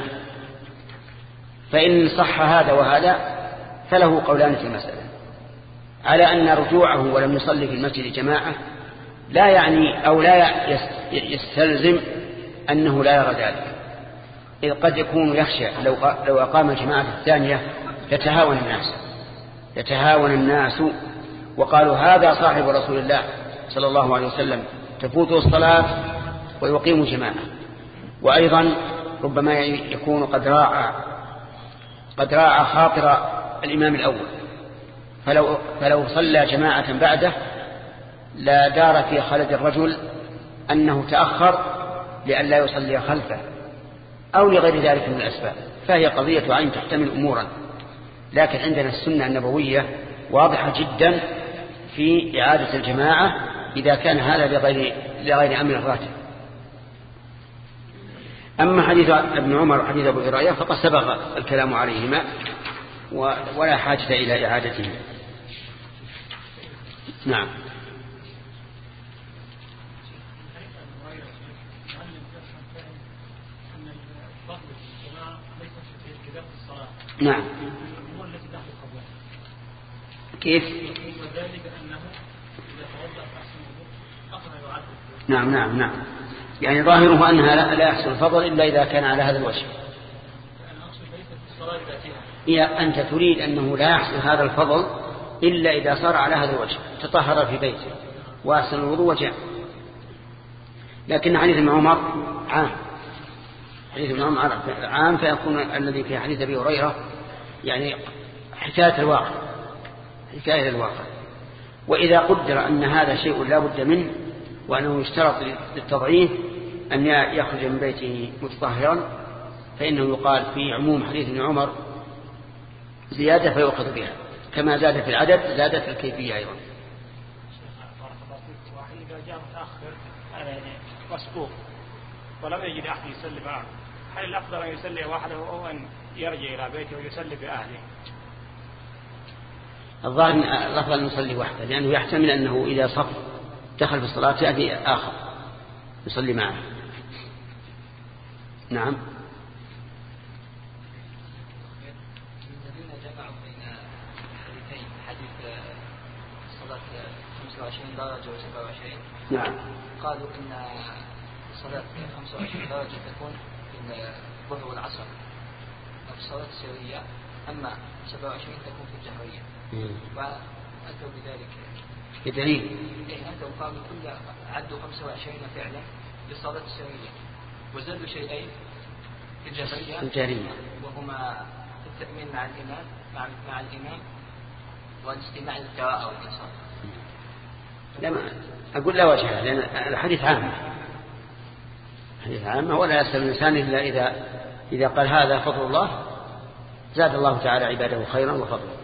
فإن صح هذا وهذا فله قولان في المسألة، على أن رجوعه ولم يصلي في المسجد جماعة لا يعني أو لا يستلزم أنه لا يرى ذلك، إذ قد يكون يخشى لو لو أقام الجماعة الثانية يتهاون الناس يتهاون الناس وقالوا هذا صاحب رسول الله صلى الله عليه وسلم تفوته الصلاة ويقيم جماعة. وأيضا ربما يكون قد راعى قد راعى خاطر الإمام الأول، فلو, فلو صلى جماعة بعده لا دار في خلد الرجل أنه تأخر لئلا يصلي خلفه أو لغير ذلك من الأسباب، فهي قضية عين تحتمل أمورا. لكن عندنا السنة النبوية واضحة جدا في إعادة الجماعة إذا كان هذا لغير, لغير أمر الراتب. أما حديث ابن عمر وحديث أبو هريرة فقد سبق الكلام عليهما ولا حاجة إلى إعادته. نعم. نعم. كيف؟ نعم نعم نعم يعني ظاهره أنها لا يحصل الفضل إلا إذا كان على هذا الوجه. إذا أنت تريد أنه لا يحصل هذا الفضل إلا إذا صار على هذا الوجه، تطهر في بيته وأحسن الوضوء وجاء. لكن حديث ابن عمر عام حديث ابن عمر عام فيكون الذي في حديث أبي هريرة يعني حكاية الواقع حكاية الواقع. وإذا قدر أن هذا شيء لا بد منه وأنه يشترط للتضعيف أن يخرج من بيته متطهرا فإنه يقال في عموم حديث ابن عمر زيادة فيؤخذ بها، كما زاد في العدد زاد في الكيفية أيضا. إذا جاء متأخر مسبوق ولم يجد أحد يصلي معه هل الأفضل أن يصلي وحده أو أن يرجع إلى بيته ويصلي بأهله؟ الظاهر الأفضل أن يصلي وحده، لأنه يحتمل أنه إذا صف دخل في الصلاة يأتي آخر يصلي معه. نعم. الذين جمعوا بين حديثين، حديث صلاة خمسة وعشرين درجة وسبعة وعشرين، نعم، قالوا إن صلاة خمسة وعشرين درجة تكون في الظهر والعصر أو في الصلاة السرية، أما سبعة وعشرين تكون في الجهرية. وأتوا بذلك بدليل. إيه، أتوا قالوا كل عدوا خمسة وعشرين فعلا للصلاة السرية، وزادوا شيئين في الجهرية الجهرية، وهما التأمين مع الإمام مع, مع الإمام والاستماع للقراءة والإنصات. لما أقول لا وجه، لأن الحديث عام، الحديث عام، ولا يسأل الإنسان إلا إذا إذا قال هذا فضل الله زاد الله تعالى عباده خيرا وفضلا.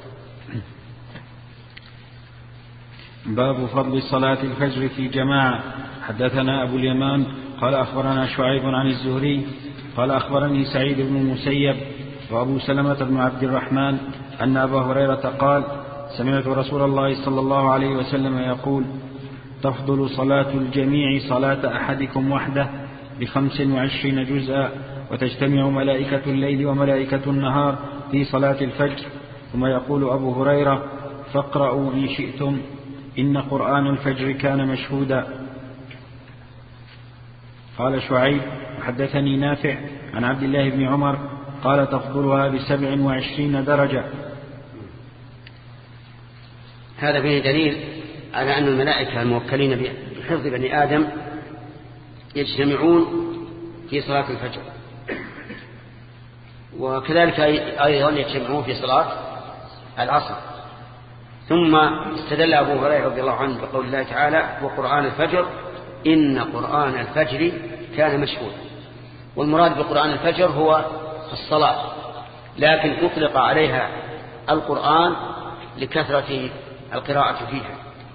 باب فضل صلاة الفجر في جماعة. حدثنا أبو اليمان قال أخبرنا شعيب عن الزهري قال أخبرني سعيد بن المسيب وأبو سلمة بن عبد الرحمن أن أبا هريرة قال سمعت رسول الله صلى الله عليه وسلم يقول تفضل صلاة الجميع صلاة أحدكم وحده بخمس وعشرين جزءا، وتجتمع ملائكة الليل وملائكة النهار في صلاة الفجر. ثم يقول أبو هريرة فاقرأوا إن شئتم إن قرآن الفجر كان مشهودا. قال شعيب وحدثني نافع عن عبد الله بن عمر قال تفضلها بسبع وعشرين درجة. هذا فيه دليل على أن الملائكة الموكلين بحفظ بني آدم يجتمعون في صلاة الفجر، وكذلك أيضا يجتمعون في صلاة العصر. ثم استدل أبو هريرة رضي الله عنه بقول الله تعالى وقرآن الفجر إن قرآن الفجر كان مشهودا. والمراد بقرآن الفجر هو الصلاة، لكن أطلق عليها القرآن لكثرة القراءة فيها.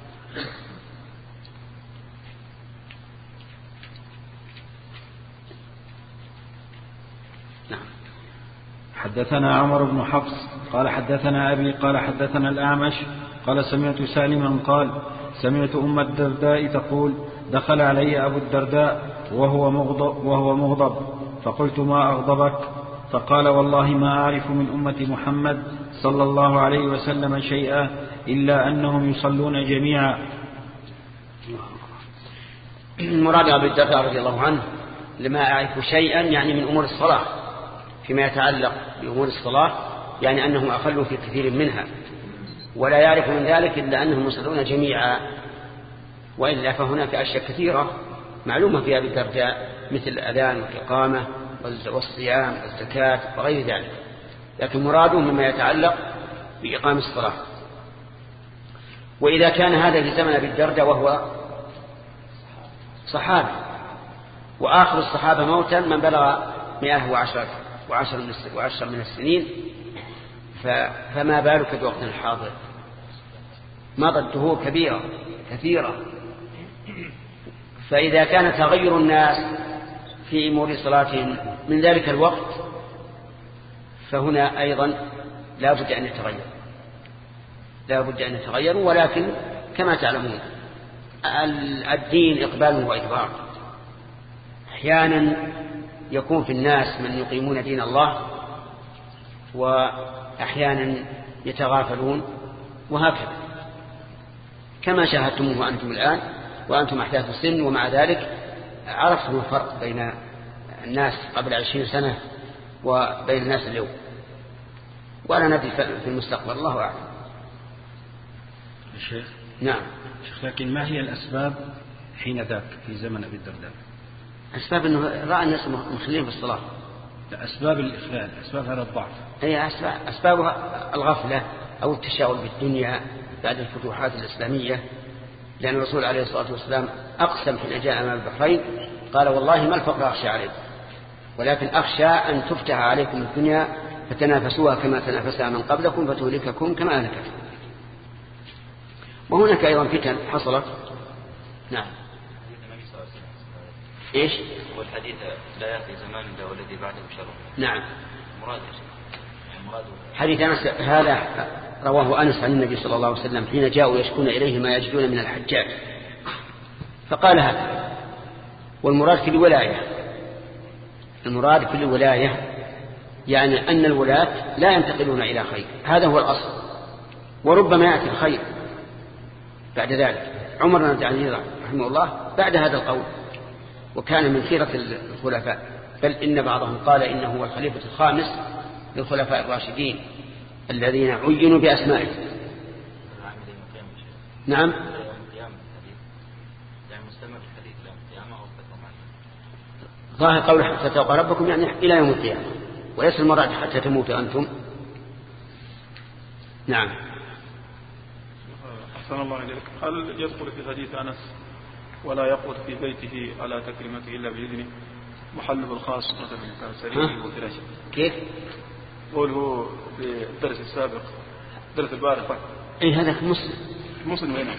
نعم. حدثنا عمر بن حفص قال حدثنا أبي قال حدثنا الأعمش قال سمعت سالما قال سمعت أم الدرداء تقول دخل علي أبو الدرداء وهو مغضب, وهو مغضب فقلت ما أغضبك؟ فقال والله ما أعرف من أمة محمد صلى الله عليه وسلم شيئا إلا أنهم يصلون جميعا. مراد أبو الدرداء رضي الله عنه لما أعرف شيئا يعني من أمور الصلاة، فيما يتعلق بأمور الصلاة يعني أنهم أقلوا في كثير منها، ولا يعرف من ذلك إلا أنهم يصلون جميعا. وإلا فهناك أشياء كثيرة معلومة في أبي الدرداء مثل الأذان والإقامة والصيام والزكاة وغير ذلك، لكن مراده مما يتعلق بإقام الصلاة. وإذا كان هذا في زمن أبي الدرداء وهو صحابي، وآخر الصحابة موتا من بلغ مئة وعشرة وعشر من السنين، فما بالك بوقت الحاضر؟ مضت دهور كبيرة كثيرة. فإذا كان تغير الناس في أمور صلاتهم من ذلك الوقت فهنا أيضا لا بد أن يتغير لا بد أن يتغير ولكن كما تعلمون الدين إقبال وإدبار. أحيانا يكون في الناس من يقيمون دين الله وأحيانا يتغافلون، وهكذا كما شاهدتموه أنتم الآن وأنتم أحداث السن، ومع ذلك عرفتم الفرق بين الناس قبل عشرين سنة وبين الناس اليوم، ولا ندري في المستقبل، الله أعلم. الشيخ نعم. شيخ لكن ما هي الأسباب حين ذاك في زمن أبي الدرداء؟ أسباب أنه رأى الناس مخلين بالصلاة. أسباب الإخلال، أسباب هذا الضعف. هي أسباب أسبابها الغفلة أو التشاؤم بالدنيا بعد الفتوحات الإسلامية، لأن الرسول عليه الصلاة والسلام أقسم حين جاء أمام البحرين قال والله ما الفقر أخشى عليكم ولكن أخشى أن تفتح عليكم الدنيا فتنافسوها كما تنافسها من قبلكم فتهلككم كما أهلكتكم. وهناك أيضا فتن حصلت. نعم. إيش؟ والحديث لا يأتي زمان إلا والذي بعده شر. نعم. مراد يعني مراد حديث أنس هذا رواه أنس عن النبي صلى الله عليه وسلم حين جاءوا يشكون إليه ما يجدون من الحجاج فقال هذا. والمراد في الولاية، المراد في الولاية يعني أن الولاة لا ينتقلون إلى خير، هذا هو الأصل. وربما يأتي الخير بعد ذلك. عمر بن عبد العزيز رحمه الله بعد هذا القول، وكان من خيرة الخلفاء، بل إن بعضهم قال إنه هو الخليفة الخامس للخلفاء الراشدين الذين عينوا بأسمائه. نعم. ظاهر قول حتى تلقى ربكم يعني إلى يوم القيامة، وليس المراد حتى تموتوا أنتم. نعم. أحسن الله إليك. هل يدخل في حديث أنس ولا يقعد في بيته على تكريمته إلا بإذنه محله الخاص مثلا كان سرير وفراشه؟ كيف؟ قوله في الدرس السابق درس البارحة. إيه هذا مسلم. مسلم هنا.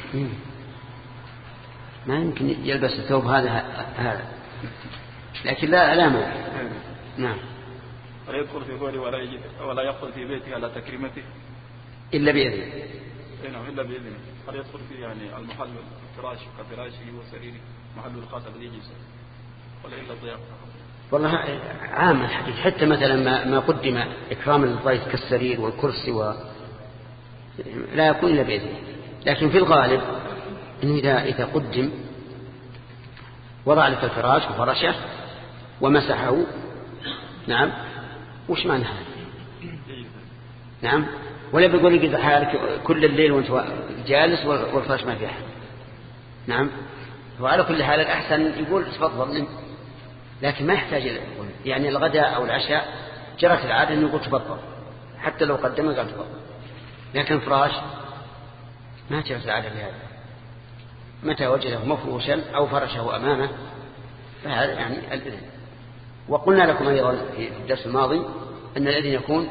ما يمكن يلبس الثوب هذا هذا لكن لا لا ما. نعم. ولا يدخل في قوله ولا يجد ولا يقعد في بيته على تكريمته إلا بإذنه. نعم إلا بإذنه. هل يدخل في يعني المحل الفراش كفراشه وسريره محله الخاص الذي يجلس ولا إلا الضيافة؟ والله عام الحديث حتى مثلا ما ما قدم إكرام الضيف كالسرير والكرسي و لا يكون إلا بإذنه. لكن في الغالب إنه إذا إذا قدم وضع لك الفراش وفرشه ومسحه. نعم. وش معنى هذا؟ نعم. ولا بيقول لي كذا حالك كل الليل وانت جالس والفراش ما فيه. نعم. وعلى كل حال الأحسن يقول تفضل، لكن ما يحتاج يعني الغداء أو العشاء جرت العادة أنه يقول تفضل، حتى لو قدم قال تفضل. لكن فراش ما جرت العادة لهذا. متى وجده مفروشا أو فرشه أمامه فهذا يعني الإذن. وقلنا لكم أيضا في الدرس الماضي أن الإذن يكون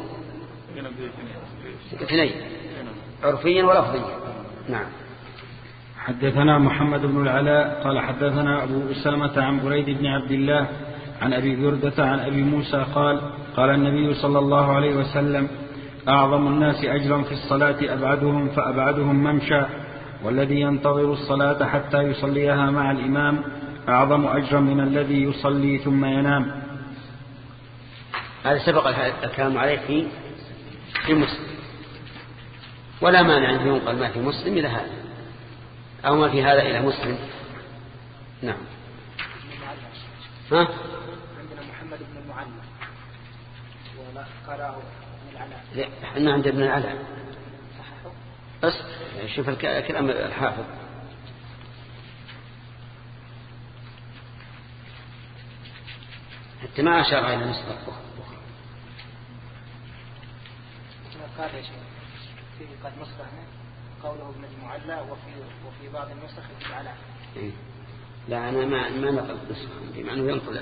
اثنين عرفيا ولفظيا. نعم. حدثنا محمد بن العلاء قال حدثنا أبو أسامة عن بريد بن عبد الله عن أبي بردة عن أبي موسى قال قال النبي صلى الله عليه وسلم أعظم الناس أجرا في الصلاة أبعدهم فأبعدهم ممشى، والذي ينتظر الصلاة حتى يصليها مع الإمام أعظم أجرا من الذي يصلي ثم ينام. هذا سبق الكلام عليه في في مسلم، ولا مانع أن ينقل ما في مسلم إلى هذا أو ما في هذا إلى مسلم. نعم. ها؟ عندنا محمد بن المعلى ولا قرأه من العلاء. لا احنا عند ابن العلاء. صححه. بس شوف الكلام الحافظ. حتى ما أشار إلى نسخة أخرى. قال يا شيخ في قد نسخة قوله ابن المعلى وفي وفي بعض النسخ ابن العلاء. إيه؟ لا أنا ما ما نقل نسخة بما أنه ينقل.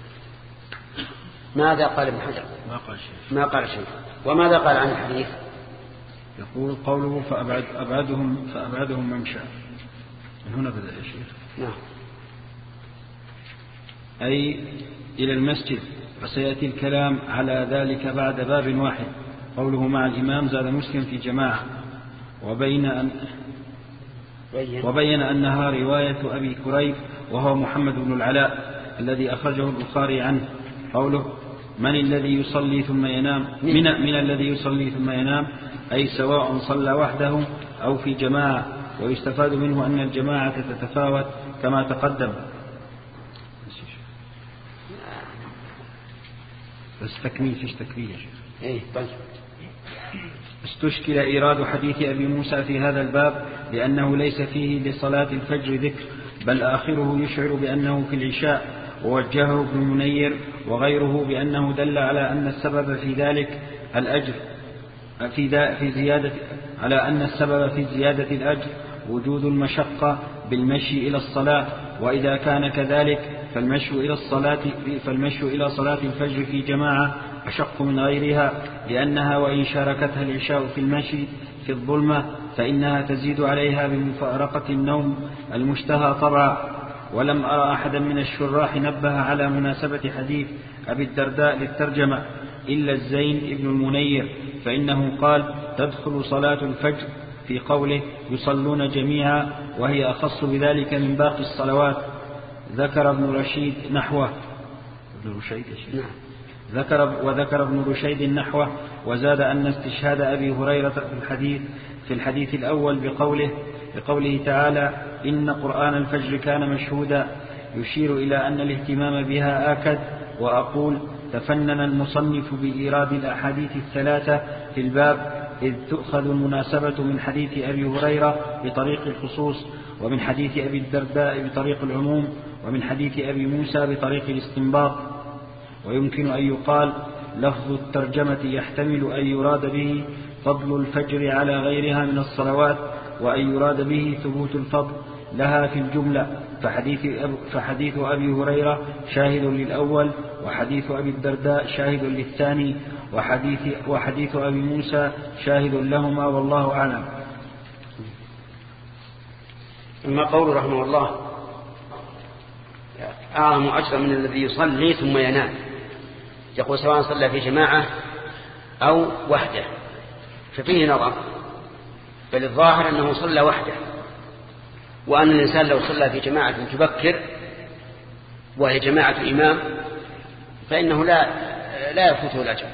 ماذا قال ابن حجر؟ ما قال شيء. ما قال شيء. وماذا قال عن الحديث؟ يقول قوله فأبعد أبعدهم فأبعدهم ممشى. من هنا بدأ يا شيخ. نعم. أي إلى المسجد، وسيأتي الكلام على ذلك بعد باب واحد. قوله مع الإمام زاد مسلم في جماعة، وبين أن وبين أنها رواية أبي كريب وهو محمد بن العلاء الذي أخرجه البخاري عنه. قوله من الذي يصلي ثم ينام من, من الذي يصلي ثم ينام أي سواء صلى وحده أو في جماعة، ويستفاد منه أن الجماعة تتفاوت كما تقدم. بس تكميل فيش تكميل يا شيخ. إيه طيب. استشكل إيراد حديث أبي موسى في هذا الباب لأنه ليس فيه لصلاة الفجر ذكر، بل آخره يشعر بأنه في العشاء، ووجهه ابن منير وغيره بأنه دل على أن السبب في ذلك الأجر في, في زيادة على أن السبب في زيادة الأجر وجود المشقة بالمشي إلى الصلاة، وإذا كان كذلك فالمشي إلى الصلاة فالمشي إلى صلاة الفجر في جماعة أشق من غيرها، لأنها وإن شاركتها العشاء في المشي في الظلمة فإنها تزيد عليها بمفارقة النوم المشتهى طبعا، ولم أرى أحدا من الشراح نبه على مناسبة حديث أبي الدرداء للترجمة إلا الزين ابن المنير، فإنه قال تدخل صلاة الفجر في قوله يصلون جميعا، وهي أخص بذلك من باقي الصلوات. ذكر ابن رشيد نحوه ابن رشيد نعم. ذكر وذكر ابن رشيد نحوه، وزاد أن استشهاد أبي هريرة في الحديث في الحديث الأول بقوله بقوله تعالى إن قرآن الفجر كان مشهودا، يشير إلى أن الاهتمام بها آكد. وأقول تفنن المصنف بإيراد الأحاديث الثلاثة في الباب، إذ تؤخذ المناسبة من حديث أبي هريرة بطريق الخصوص، ومن حديث أبي الدرداء بطريق العموم، ومن حديث أبي موسى بطريق الاستنباط. ويمكن أن يقال لفظ الترجمة يحتمل أن يراد به فضل الفجر على غيرها من الصلوات، وأن يراد به ثبوت الفضل لها في الجملة، فحديث, أب فحديث أبي هريرة شاهد للأول، وحديث أبي الدرداء شاهد للثاني، وحديث, وحديث أبي موسى شاهد لهما، والله أعلم. أما قول رحمه الله أعظم أجر من الذي يصلي ثم ينام، يقول سواء صلى في جماعة أو وحده، ففيه نظر، بل الظاهر أنه صلى وحده، وأن الإنسان لو صلى في جماعة تبكر وهي جماعة الإمام فإنه لا, لا يفوته الأجر.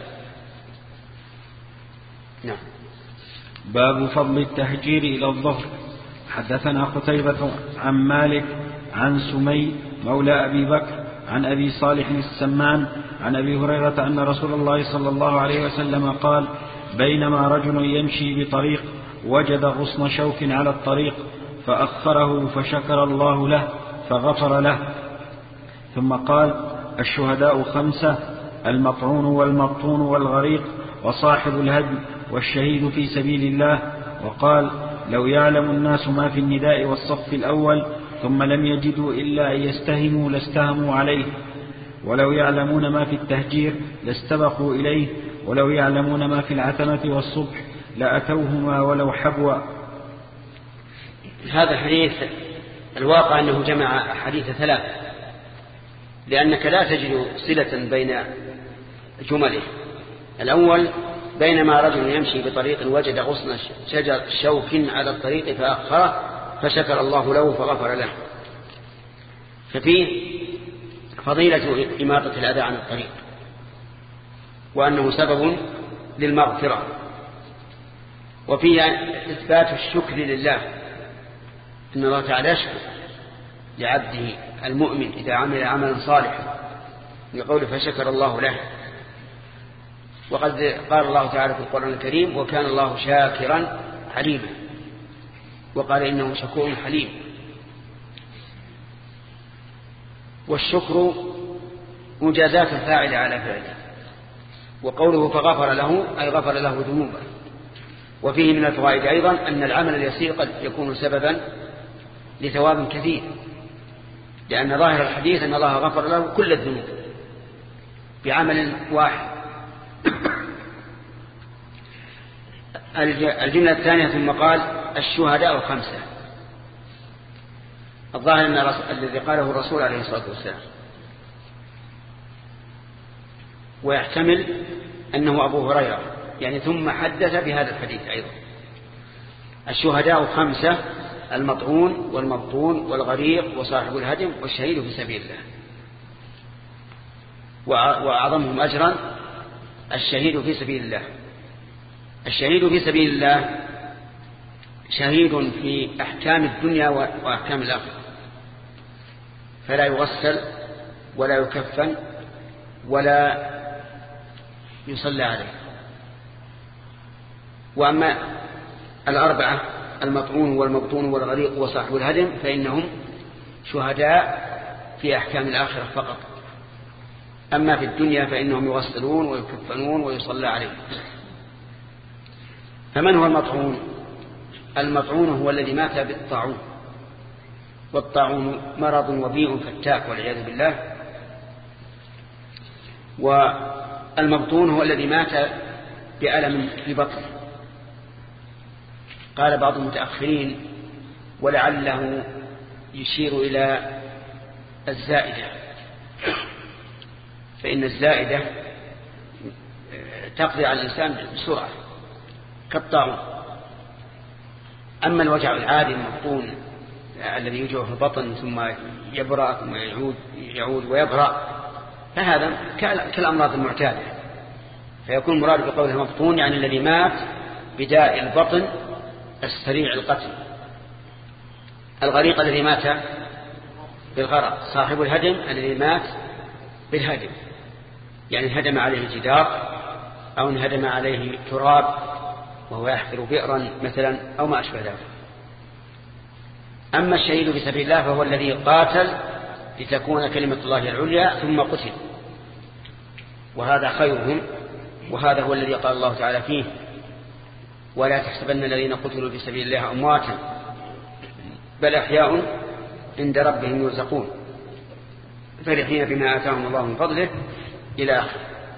نعم. باب فضل التهجير إلى الظهر. حدثنا قتيبة عن مالك عن سمي مولى أبي بكر عن أبي صالح السمان عن أبي هريرة أن رسول الله صلى الله عليه وسلم قال بينما رجل يمشي بطريق وجد غصن شوك على الطريق فأخره فشكر الله له فغفر له. ثم قال الشهداء خمسة: المطعون والمبطون والغريق وصاحب الهدم والشهيد في سبيل الله. وقال لو يعلم الناس ما في النداء والصف الأول ثم لم يجدوا إلا أن يستهموا لاستهموا عليه، ولو يعلمون ما في التهجير لاستبقوا إليه، ولو يعلمون ما في العتمة والصبح لأتوهما ولو حبوا. هذا الحديث الواقع أنه جمع حديث ثلاث، لأنك لا تجد صلة بين جمله. الأول بينما رجل يمشي بطريق وجد غصن شجر شوك على الطريق فأخره فشكر الله له فغفر له، ففيه فضيلة إماطة الأذى عن الطريق، وأنه سبب للمغفرة، وفيه إثبات الشكر لله، إن الله تعالى يشكر لعبده المؤمن إذا عمل عملا صالحا يقول فشكر الله له. وقد قال الله تعالى في القرآن الكريم وكان الله شاكرا حليما، وقال إنه شكور حليم. والشكر مجازات الفاعل على فعله، وقوله فغفر له أي غفر له ذنوبه. وفيه من الفوائد أيضا أن العمل اليسير قد يكون سببا لثواب كثير، لأن ظاهر الحديث أن الله غفر له كل الذنوب بعمل واحد. الجملة الثانية ثم قال الشهداء خمسة. الظاهر أن الذي قاله الرسول عليه الصلاة والسلام، ويحتمل أنه أبو هريرة يعني ثم حدث بهذا الحديث أيضا. الشهداء خمسة: المطعون والمبطون والغريق وصاحب الهدم والشهيد في سبيل الله. وأعظمهم أجرا الشهيد في سبيل الله. الشهيد في سبيل الله شهيد في أحكام الدنيا وأحكام الآخرة، فلا يغسل ولا يكفن ولا يصلى عليه. وأما الأربعة المطعون والمبطون والغريق وصاحب الهدم فإنهم شهداء في أحكام الآخرة فقط، أما في الدنيا فإنهم يغسلون ويكفنون ويصلى عليهم. فمن هو المطعون؟ المطعون هو الذي مات بالطاعون، والطاعون مرض وبيء فتاك والعياذ بالله. والمبطون هو الذي مات بألم في بطنه. قال بعض المتأخرين ولعله يشير إلى الزائدة، فإن الزائدة تقضي على الإنسان بسرعة كالطاعون. أما الوجع العادي المبطون الذي يوجع في البطن ثم يبرأ ثم يعود, يعود ويبرأ فهذا كالأمراض المعتادة، فيكون مراد بقوله مبطون يعني الذي مات بداء البطن السريع القتل. الغريق الذي مات بالغرق، صاحب الهدم الذي مات بالهدم يعني انهدم عليه الجدار أو انهدم عليه تراب وهو يحفر بئرا مثلا أو ما أشبه ذلك. أما الشهيد في سبيل الله فهو الذي قاتل لتكون كلمة الله العليا ثم قتل، وهذا خيرهم، وهذا هو الذي قال الله تعالى فيه ولا تحسبن الذين قتلوا في سبيل الله أمواتا بل أحياء عند ربهم يرزقون فرحين بما آتاهم الله من فضله إلى آخر.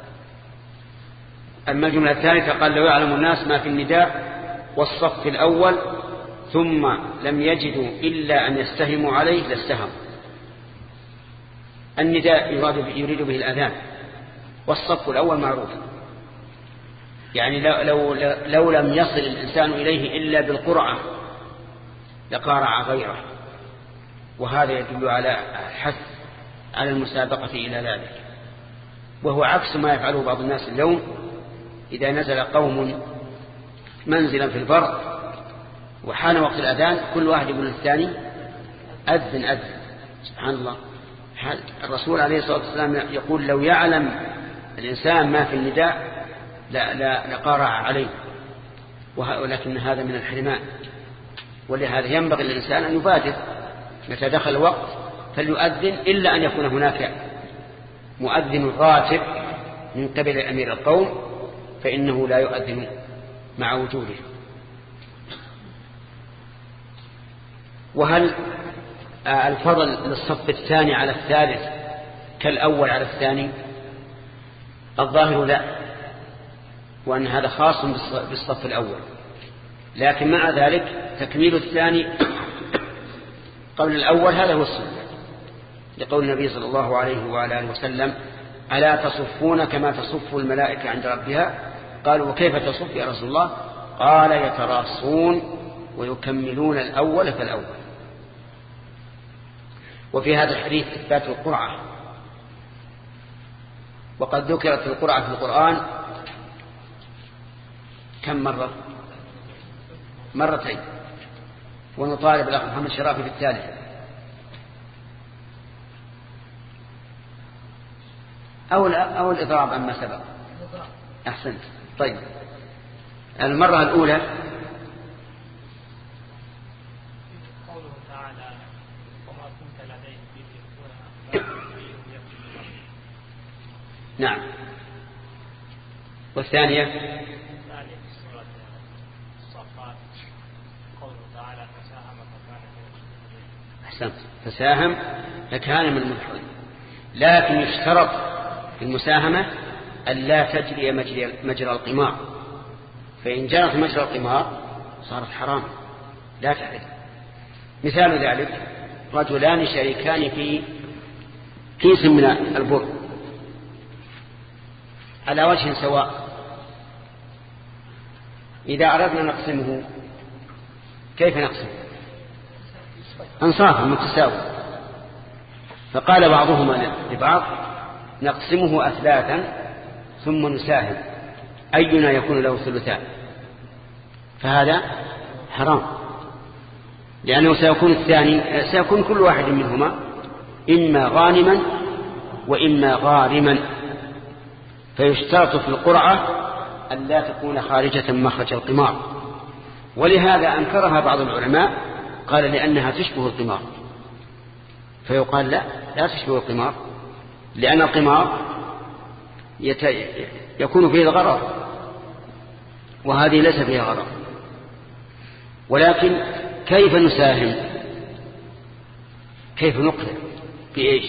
أما الجملة الثالثة قال لو يعلم الناس ما في النداء والصف الأول ثم لم يجدوا إلا أن يستهموا عليه لاستهم. النداء يريد به الأذان، والصف الأول معروف يعني لو, لو, لو لم يصل الإنسان إليه إلا بالقرعة لقارع غيره، وهذا يدل على الحث على المسابقة إلى ذلك، وهو عكس ما يفعله بعض الناس اليوم. إذا نزل قوم منزلا في البر وحان وقت الأذان كل واحد يقول الثاني أذن أذن. سبحان الله، الرسول عليه الصلاة والسلام يقول لو يعلم الإنسان ما في النداء لا لا لقارع عليه، ولكن هذا من الحرمان، ولهذا ينبغي للإنسان أن يبادر متى دخل الوقت فليؤذن، إلا أن يكون هناك مؤذن راتب من قبل أمير القوم فإنه لا يؤذن مع وجوده. وهل الفضل للصف الثاني على الثالث كالأول على الثاني؟ الظاهر لا، وأن هذا خاص بالصف الأول، لكن مع ذلك تكميل الثاني قبل الأول هذا هو السنة، لقول النبي صلى الله عليه وعلى آله وسلم ألا تصفون كما تصف الملائكة عند ربها؟ قالوا وكيف تصف يا رسول الله؟ قال يتراصون ويكملون الأول فالأول. وفي هذا الحديث إثبات القرعة، وقد ذكرت القرعة في القرآن كم مرة؟ مرتين، ونطالب الأخ محمد شرافي بالثالثة. أو أو الإضراب أما سبق. أحسنت. طيب، المرة الأولى قوله تعالى وما كنت لديهم إذ يقولون نعم. والثانية الثانية في سورة الصافات قوله تعالى فساهم فكان من أحسنت فساهم فكان من المدحضين. لكن يشترط في المساهمة ألا تجري مجرى القمار، فإن جرت مجرى القمار صارت حرام لا تحل. مثال ذلك رجلان شريكان في كيس من البر على وجه سواء، إذا أردنا نقسمه كيف نقسم؟ أنصافا متساوي. فقال بعضهما لبعض نقسمه أثلاثا ثم نساهم أينا يكون له ثلثان، فهذا حرام، لأنه سيكون الثاني سيكون كل واحد منهما إما غانما وإما غارما، فيشترط في القرعة أن لا تكون خارجة مخرج القمار. ولهذا أنكرها بعض العلماء، قال لأنها تشبه القمار، فيقال لا لا تشبه القمار، لأن القمار يت... يكون فيه الغرر وهذه ليس فيها غرر. ولكن كيف نساهم؟ كيف نقدر بإيش؟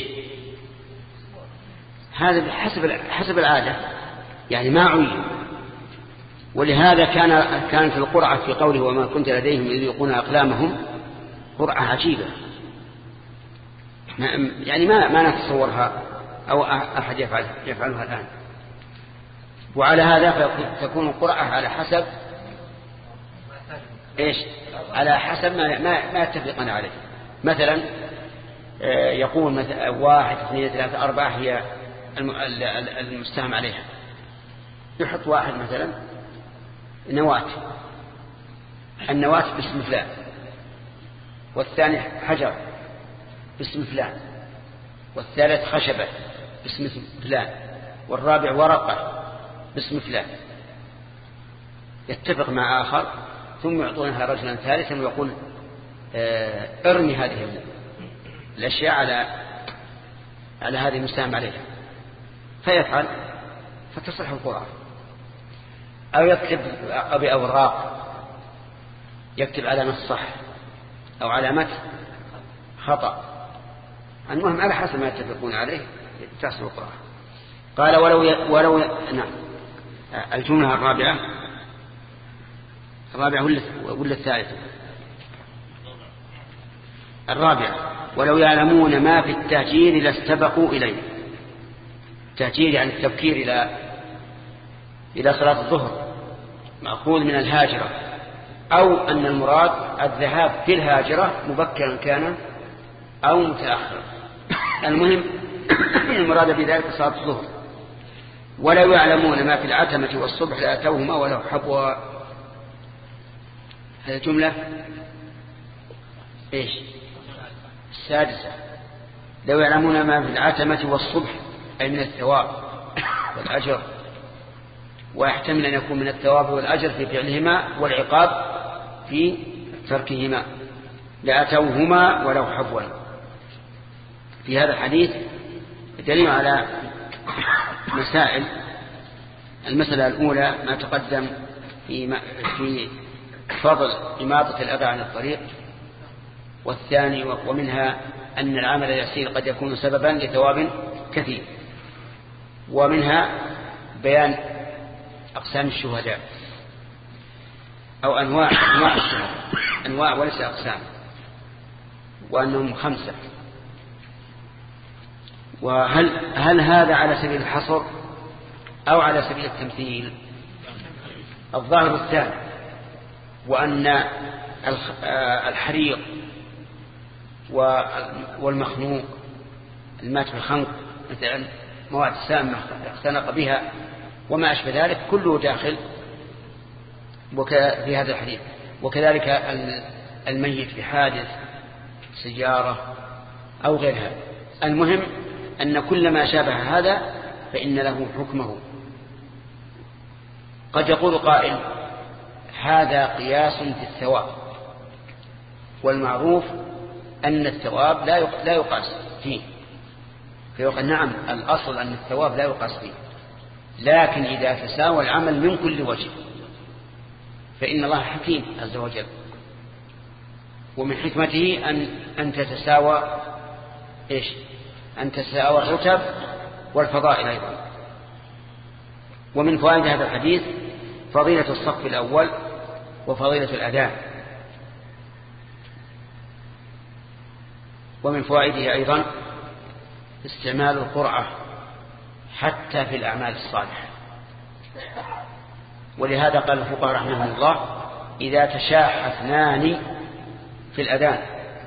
هذا حسب حسب العادة، يعني ما عين. ولهذا كان كانت القرعة في قوله وما كنت لديهم إذ يلقون أقلامهم قرعة عجيبة، يعني ما ما نتصورها أو أحد يفعل يفعلها الآن. وعلى هذا تكون القرعة على حسب إيش؟ على حسب ما ما, ما يتفقنا عليه. مثلا يقول مثلا واحد اثنين ثلاثة أربعة هي المستهم عليها، يحط واحد مثلا نواة، النواة باسم فلان، والثاني حجر باسم فلان، والثالث خشبة باسم فلان، والرابع ورقة باسم فلان. يتفق مع آخر ثم يعطونها رجلا ثالثا ويقول ارمي هذه الأشياء على على هذه المساهم عليها، فيفعل فتصلح القرعة. أو يكتب بأوراق، يكتب علامة صح أو علامة خطأ، المهم على حسب ما يتفقون عليه تحصل القرعة. قال ولو ي... ولو ي... نعم. الجملة الرابعة الرابعة ولا ولا الثالثة؟ الرابعة ولو يعلمون ما في التهجير لاستبقوا إليه. التهجير يعني التبكير إلى إلى صلاة الظهر، مأخوذ من الهاجرة، أو أن المراد الذهاب في الهاجرة مبكرا كان أو متأخرا. المهم المراد بذلك صلاة الظهر. ولو يعلمون ما في العتمة والصبح لأتوهما ولو حبوا. هذه الجملة إيش؟ السادسة. لو يعلمون ما في العتمة والصبح أي من الثواب والأجر، ويحتمل أن يكون من الثواب والأجر في فعلهما والعقاب في تركهما لأتوهما ولو حبوا. في هذا الحديث دليل على مسائل. المسألة الأولى ما تقدم في في فضل إماطة الأذى عن الطريق، والثاني ومنها أن العمل اليسير قد يكون سببا لثواب كثير، ومنها بيان أقسام الشهداء أو أنواع أنواع الشهداء، أنواع وليس أقسام، وأنهم خمسة. وهل هل هذا على سبيل الحصر أو على سبيل التمثيل؟ الظاهر الثاني، وأن الحريق والمخنوق المات بالخنق مثلا مواد سامة اختنق بها وما أشبه ذلك كله داخل في هذا الحديث. وكذلك الميت بحادث سيارة أو غيرها. المهم أن كل ما شابه هذا فإن له حكمه. قد يقول قائل هذا قياس في الثواب، والمعروف أن الثواب لا يقاس فيه، فيقول نعم الأصل أن الثواب لا يقاس فيه، لكن إذا تساوى العمل من كل وجه فإن الله حكيم عز وجل، ومن حكمته أن أن تتساوى إيش؟ أن تتساوى الرتب والفضائل أيضا. ومن فوائد هذا الحديث فضيلة الصف الأول وفضيلة الأذان. ومن فوائده أيضا استعمال القرعة حتى في الأعمال الصالحة. ولهذا قال الفقهاء رحمهم الله إذا تشاح اثنان في الأذان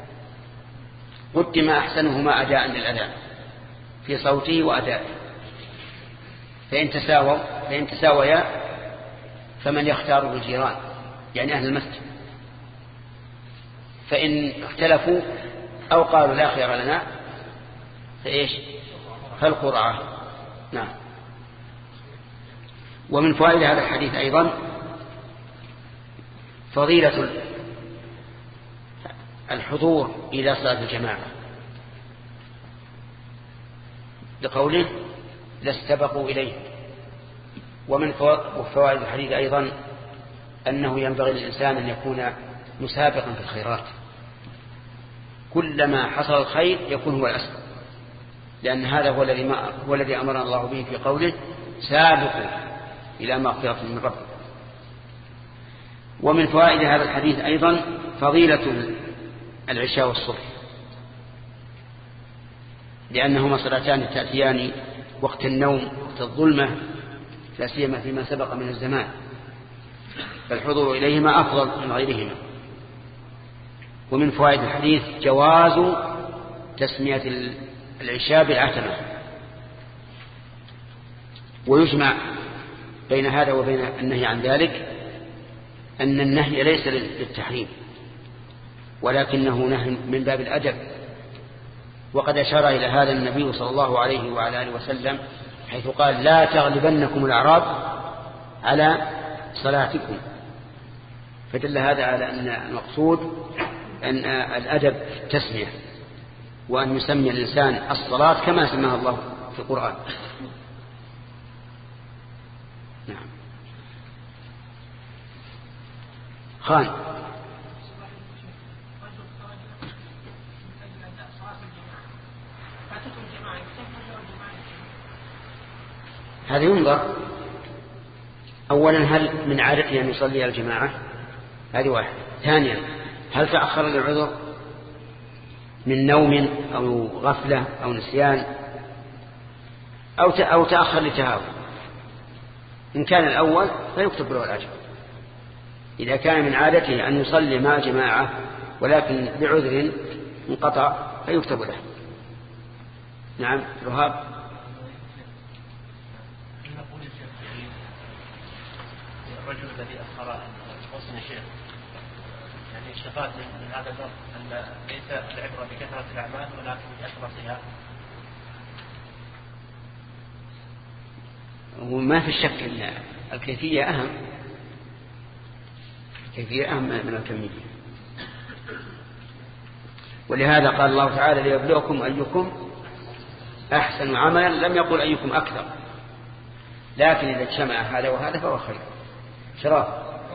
قدم أحسنهما أداء للأذان في صوته وأدائه، فإن تساووا فإن تساويا فمن يختار الجيران يعني أهل المسجد، فإن اختلفوا أو قالوا لا خير لنا فإيش؟ فالقرعة. نعم. ومن فوائد هذا الحديث أيضا فضيلة الحضور إلى صلاة الجماعة، لقوله لاستبقوا إليه. ومن فوائد الحديث أيضا أنه ينبغي للإنسان أن يكون مسابقا في الخيرات، كلما حصل الخير يكون هو الأسبق، لأن هذا هو الذي هو الذي أمرنا الله به في قوله سابقوا إلى مغفرة من ربكم. ومن فوائد هذا الحديث أيضا فضيلة العشاء والصبح، لأنهما صلاتان تأتيان وقت النوم وقت الظلمة، لا سيما فيما سبق من الزمان، فالحضور إليهما أفضل من غيرهما. ومن فوائد الحديث جواز تسمية العشاء بالعتمة. ويجمع بين هذا وبين النهي عن ذلك أن النهي ليس للتحريم ولكنه نهي من باب الأدب، وقد أشار إلى هذا النبي صلى الله عليه وعلى آله وسلم حيث قال لا تغلبنكم الأعراب على صلاتكم، فدل هذا على أن المقصود أن الأدب في التسمية، وأن يسمي الإنسان الصلاة كما سماها الله في القرآن. نعم. خان هذا ينظر. أولا هل من عادته أن يصلي الجماعة؟ هذه واحد. ثانيا هل تأخر للعذر من نوم أو غفلة أو نسيان أو أو تأخر لتهاون؟ إن كان الأول فيكتب له الأجر. إذا كان من عادته أن يصلي مع جماعة ولكن بعذر انقطع فيكتب له. نعم. رهاب. الرجل الذي أخر حسن الشيخ يعني استفاد من هذا الدرس أن ليس العبرة بكثرة الأعمال ولكن بأخلاصها. وما في شك أن الكيفية أهم، الكيفية أهم من الكمية. ولهذا قال الله تعالى ليبلوكم أيكم أحسن عملا، لم يقل أيكم أكثر، لكن إذا اجتمع هذا وهذا فهو خير. شراف.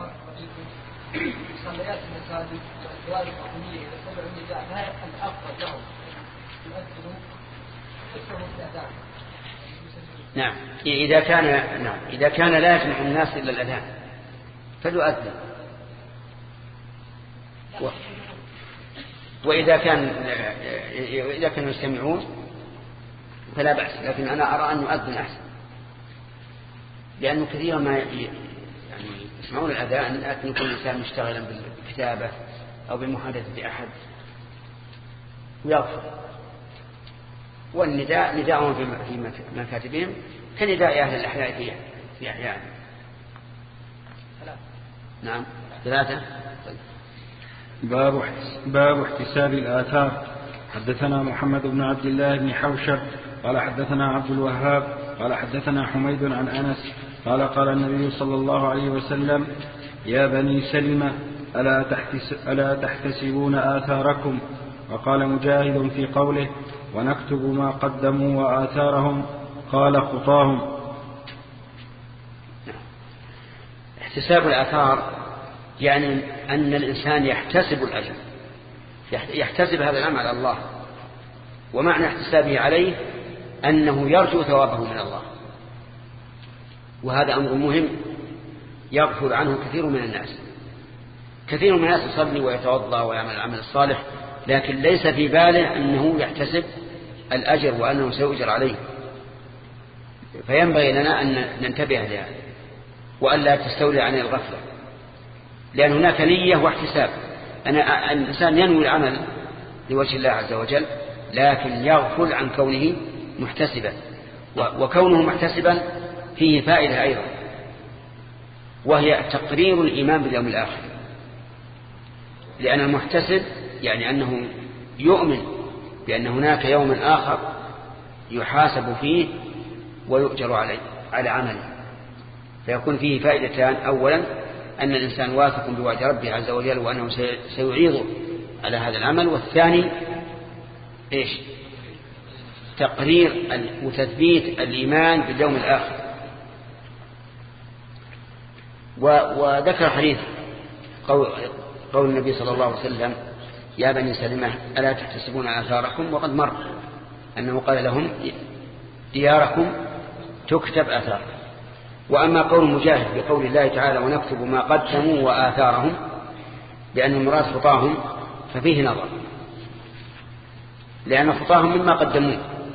صليات المساجد والأدوار القومية إذا سمعوا النداء لا يكون أفضل لهم يؤذنوا يسمعوا الأذان. نعم. إذا كان نعم إذا كان لا يسمع الناس إلا الأذان فليؤذن، و... وإذا كان إذا كانوا يستمعون فلا بأس، لكن أنا أرى أن يؤذن أحسن، لأنه كثيرا ما يعني يسمعون الأذان لكن يكون الإنسان مشتغلا بالكتابة أو بالمحادثة أحد ويغفر. والنداء نداءهم في مكاتبهم كنداء أهل الأحياء في في أحيانهم. نعم. ثلاثة. باب باب احتساب الآثار. حدثنا محمد بن عبد الله بن حوشب قال حدثنا عبد الوهاب قال حدثنا حميد عن أنس قال قال النبي صلى الله عليه وسلم يا بني سلمة ألا, تحتس ألا تحتسبون آثاركم؟ وقال مجاهد في قوله ونكتب ما قدموا وآثارهم قال خطاهم. احتساب الآثار يعني أن الإنسان يحتسب الأجر، يحتسب هذا العمل على الله، ومعنى احتسابه عليه أنه يرجو ثوابه من الله، وهذا أمر مهم يغفل عنه كثير من الناس. كثير من الناس يصلي ويتوضأ ويعمل العمل الصالح لكن ليس في باله أنه يحتسب الأجر وأنه سيؤجر عليه، فينبغي لنا أن ننتبه لهذا وأن لا تستولي عن الغفلة، لأن هناك نية واحتساب. أنا الإنسان ينوي العمل لوجه الله عز وجل لكن يغفل عن كونه محتسبا، وكونه محتسبا فيه فائدة أيضا، وهي تقرير الإيمان باليوم الآخر، لأن المحتسب يعني أنه يؤمن بأن هناك يوم آخر يحاسب فيه ويؤجر عليه على عمله، فيكون فيه فائدتان: أولا أن الإنسان واثق بوعد ربه عز وجل وأنه سيعيضه على هذا العمل، والثاني إيش؟ تقرير وتثبيت الإيمان باليوم الآخر. وذكر حديث قول, قول النبي صلى الله عليه وسلم يا بني سلمة ألا تحتسبون آثاركم، وقد مر أنه قال لهم دياركم تكتب آثاركم. وأما قول مجاهد بقول الله تعالى ونكتب ما قدموا وآثارهم بأن المراد خطاهم ففيه نظر، لأن خطاهم مما قدموه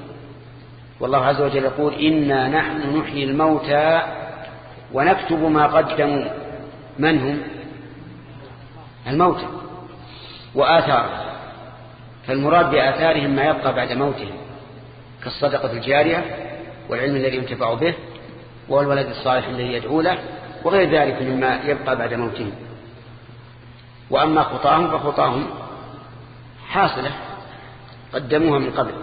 والله عز وجل يقول إنا نحن نحيي الموتى ونكتب ما قدموا. من هم؟ الموتى وآثارهم. فالمراد بآثارهم ما يبقى بعد موتهم كالصدقة الجارية والعلم الذي ينتفع به والولد الصالح الذي يدعو له وغير ذلك مما يبقى بعد موتهم. وأما خطاهم فخطاهم حاصلة قدموها من قبل.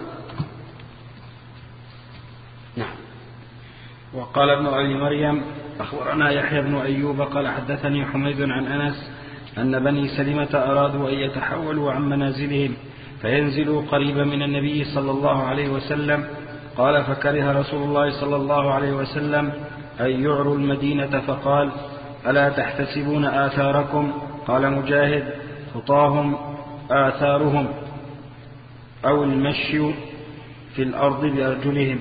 نعم. وقال ابن أبي مريم أخبرنا يحيى بن أيوب قال حدثني حميد عن أنس أن بني سلمة أرادوا أن يتحولوا عن منازلهم فينزلوا قريبا من النبي صلى الله عليه وسلم. قال فكره رسول الله صلى الله عليه وسلم أن يعروا المدينة فقال ألا تحتسبون آثاركم؟ قال مجاهد خطاهم آثارهم أو المشي في الأرض بأرجلهم.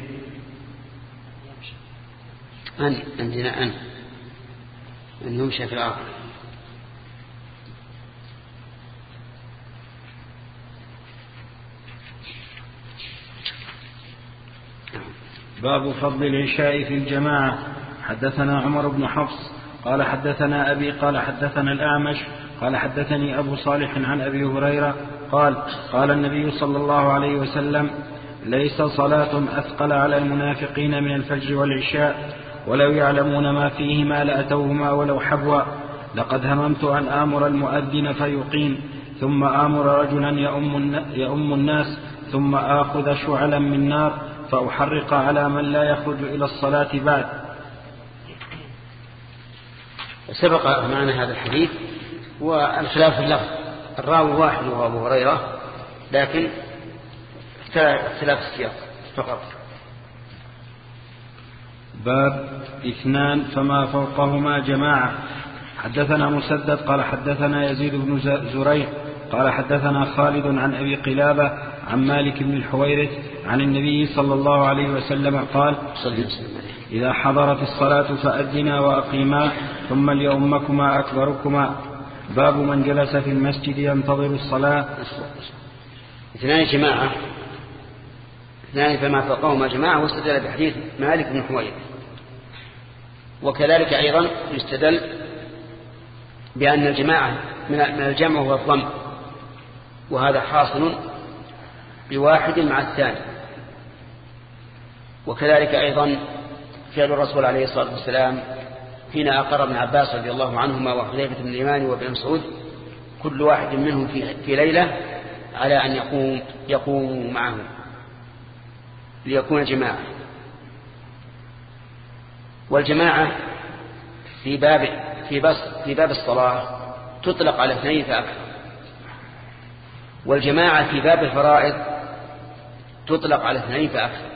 أن عندنا أن أن يمشي في الأرض. باب فضل العشاء في الجماعة. حدثنا عمر بن حفص قال حدثنا أبي قال حدثنا الأعمش قال حدثني أبو صالح عن أبي هريرة قال قال النبي صلى الله عليه وسلم ليس صلاة أثقل على المنافقين من الفجر والعشاء ولو يعلمون ما فيهما لأتوهما ولو حبوا. لقد هممت أن آمر المؤذن فيقيم ثم آمر رجلا يؤم الناس ثم آخذ شعلا من نار فأحرق على من لا يخرج إلى الصلاة بعد. سبق معنا هذا الحديث والخلاف في اللفظ، الراوي واحد وهو أبو هريرة لكن اختلاف السياق فقط. باب اثنان فما فوقهما جماعة. حدثنا مسدد قال حدثنا يزيد بن زريع قال حدثنا خالد عن أبي قلابة عن مالك بن الحويرث عن النبي صلى الله عليه وسلم قال إذا حضرت الصلاة فأذنا وأقيما ثم ليؤمكما أكبركما. باب من جلس في المسجد ينتظر الصلاة. اثنان جماعة، اثنان فما فوقهما جماعة، واستدل بحديث مالك بن الحويرث. وكذلك أيضا يستدل بأن الجماعة من الجمع هو الضم، وهذا حاصل بواحد مع الثاني. وكذلك أيضا فعل الرسول عليه الصلاة والسلام حين أقر ابن عباس رضي الله عنهما وحذيفة بن اليمان وابن مسعود كل واحد منهم في ليلة على أن يقوم يقوم معه ليكون جماعة. والجماعة في باب في بس في باب الصلاة تطلق على اثنين فأكثر، والجماعة في باب الفرائض تطلق على اثنين فأكثر.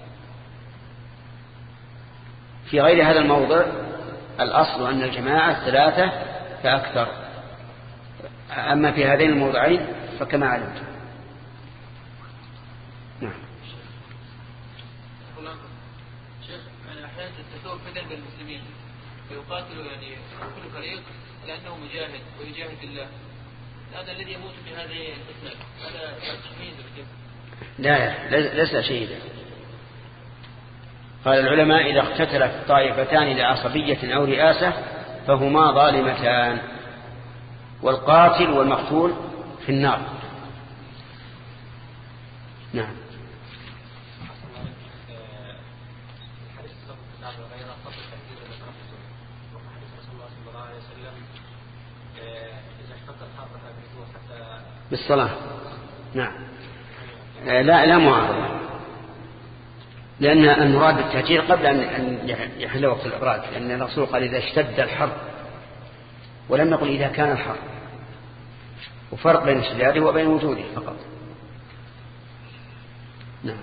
في غير هذا الموضع الأصل أن الجماعة ثلاثة فأكثر، أما في هذين الموضعين فكما علمت. نعم. شيخ يعني أحيانا تسوء فتن بالمسلمين فيقاتلوا يعني كل فريق لأنه مجاهد ويجاهد الله، هذا الذي يموت في هذه الفتنة هذا شهيد كيف؟ لا ليس شهيدا. قال العلماء إذا اقتتلت طائفتان لعصبية أو رئاسة فهما ظالمتان، والقاتل والمقتول في النار. نعم. بالصلاة. نعم. لا لا معارضة، لأن المراد بالتهجير قبل أن يحل وقت الإبراد، لأن الرسول قال إذا اشتد الحر، ولم نقل إذا كان الحر، وفرق بين اشتداده وبين وجوده فقط. نعم.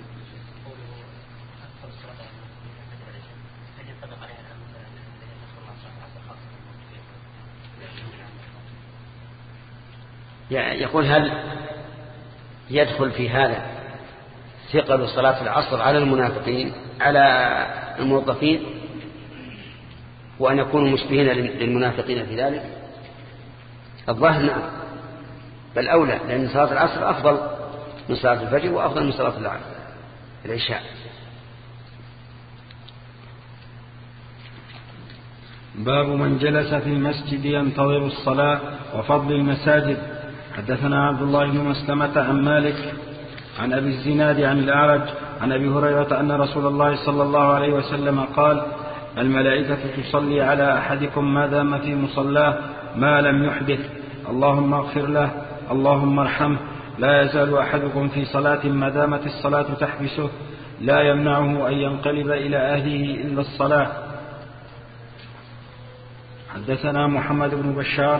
يقول هل يدخل في هذا ثقل صلاة العصر على المنافقين على الموظفين وأن يكونوا مشبهين للمنافقين في ذلك؟ الظاهر نعم، بل أولى، لأن صلاة العصر أفضل من صلاة الفجر وأفضل من صلاة العشاء. باب من جلس في المسجد ينتظر الصلاة وفضل المساجد. حدثنا عبد الله بن مسلمة عن مالك عن أبي الزناد عن الأعرج عن أبي هريرة أن رسول الله صلى الله عليه وسلم قال: الملائكة تصلي على أحدكم ما دام في مصلاه ما لم يحدث، اللهم اغفر له، اللهم ارحمه. لا يزال أحدكم في صلاة ما دامت الصلاة تحبسه، لا يمنعه أن ينقلب إلى أهله إلا الصلاة. حدثنا محمد بن بشار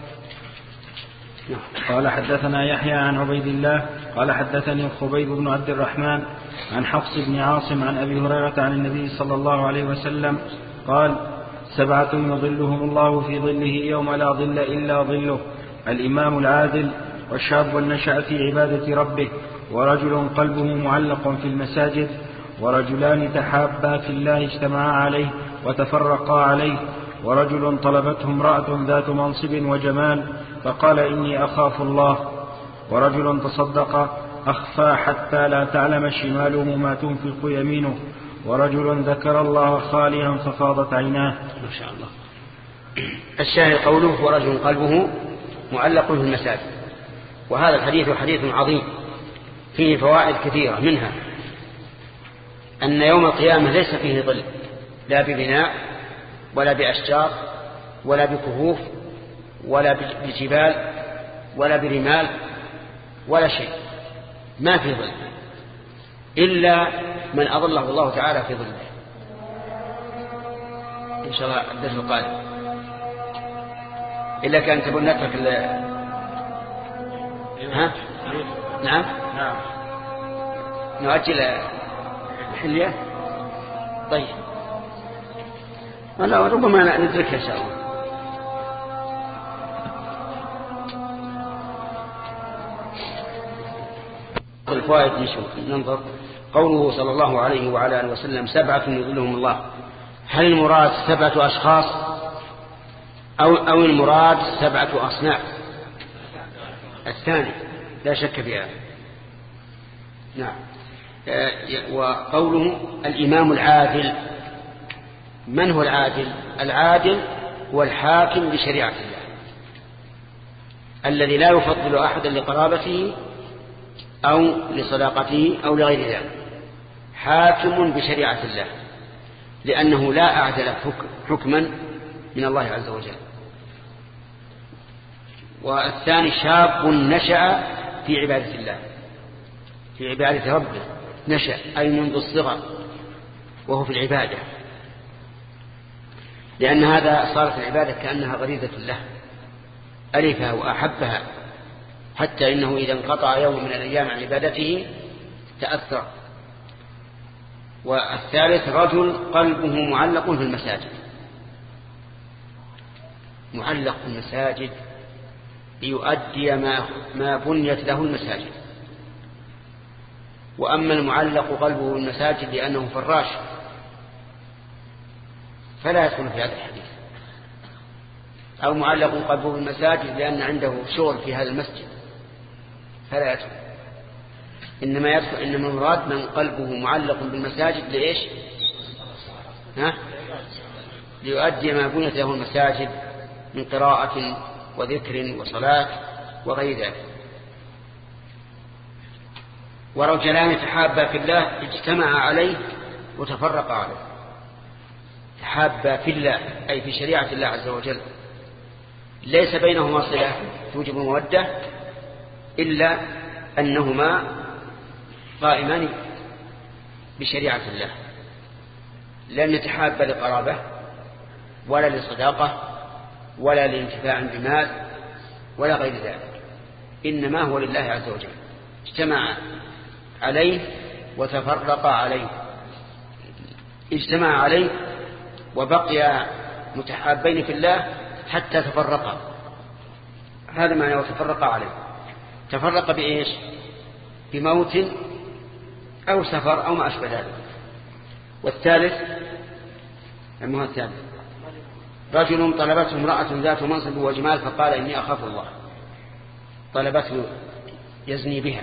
قال حدثنا يحيى عن عبيد الله قال حدثني الخبيب بن عبد الرحمن عن حفص بن عاصم عن أبي هريرة عن النبي صلى الله عليه وسلم قال: سبعة يظلهم الله في ظله يوم لا ظل إلا ظله: الإمام العادل، والشاب نشأ في عبادة ربه، ورجل قلبه معلق في المساجد، ورجلان تحابا في الله اجتمعا عليه وتفرقا عليه، ورجل طلبته امرأة ذات منصب وجمال فقال: إني أخاف الله، ورجل تصدق أخفى حتى لا تعلم شماله ما تنفق يمينه، ورجل ذكر الله خاليا ففاضت عيناه. ما شاء الله. الشاهد قوله: ورجل قلبه معلق في المساجد. وهذا الحديث حديث عظيم فيه فوائد كثيرة، منها أن يوم القيامة ليس فيه ظل، لا ببناء ولا بأشجار ولا بكهوف ولا بجبال ولا برمال ولا شيء، ما في ظل إلا من أظله الله تعالى في ظله. إن شاء الله الدرس القادم، إلا كان تبون نترك ال... ها؟ نعم نعم نؤجل الحلية. طيب ولا ربما ندركها إن شاء الله. الفوائد نشوف ننظر. قوله صلى الله عليه وعلى آله وسلم: سبعة يظلهم الله، هل المراد سبعة أشخاص أو, أو المراد سبعة أصناف؟ الثاني لا شك في هذا. نعم. وقوله الإمام العادل، من هو العادل؟ العادل هو الحاكم بشريعة الله، الذي لا يفضل أحدا لقرابته أو لصداقته أو لغير ذلك، حاكم بشريعة الله، لأنه لا أعدل حكما من الله عز وجل. والثاني شاب نشأ في عبادة الله، في عبادة ربه، نشأ أي منذ الصغر وهو في العبادة، لأن هذا صارت العبادة كأنها غريزة له، ألفها وأحبها، حتى إنه إذا انقطع يوم من الأيام عن عبادته تأثر. والثالث رجل قلبه معلق في المساجد، معلق في المساجد ليؤدي ما, ما بنيت له المساجد. وأما المعلق قلبه في المساجد لأنه فراش فلا يدخل في هذا الحديث، أو معلق قلبه في المساجد لأن عنده شغل في هذا المسجد فلا يدخل. إنما يدخل إنما المراد من قلبه معلق بالمساجد لإيش؟ ها؟ ليؤدي ما بنيت له المساجد من قراءة وذكر وصلاة وغير ذلك. ورجلان تحابا في الله اجتمعا عليه وتفرقا عليه. تحابا في الله أي في شريعة الله عز وجل، ليس بينهما صلة توجب المودة إلا أنهما قائمان بشريعة الله، لن يتحابا لقرابة ولا لصداقة ولا لانتفاع بمال ولا غير ذلك، إنما هو لله عز وجل. اجتمع عليه وتفرقا عليه، اجتمع عليه وبقي متحابين في الله حتى تفرقا، هذا معنى وتفرقا عليه. تفرق بإيش؟ بموت أو سفر أو ما أشبه ذلك. والثالث المهم الثالث رجل طلبته امرأة ذات منصب وجمال فقال إني أخاف الله. طلبته يزني بها،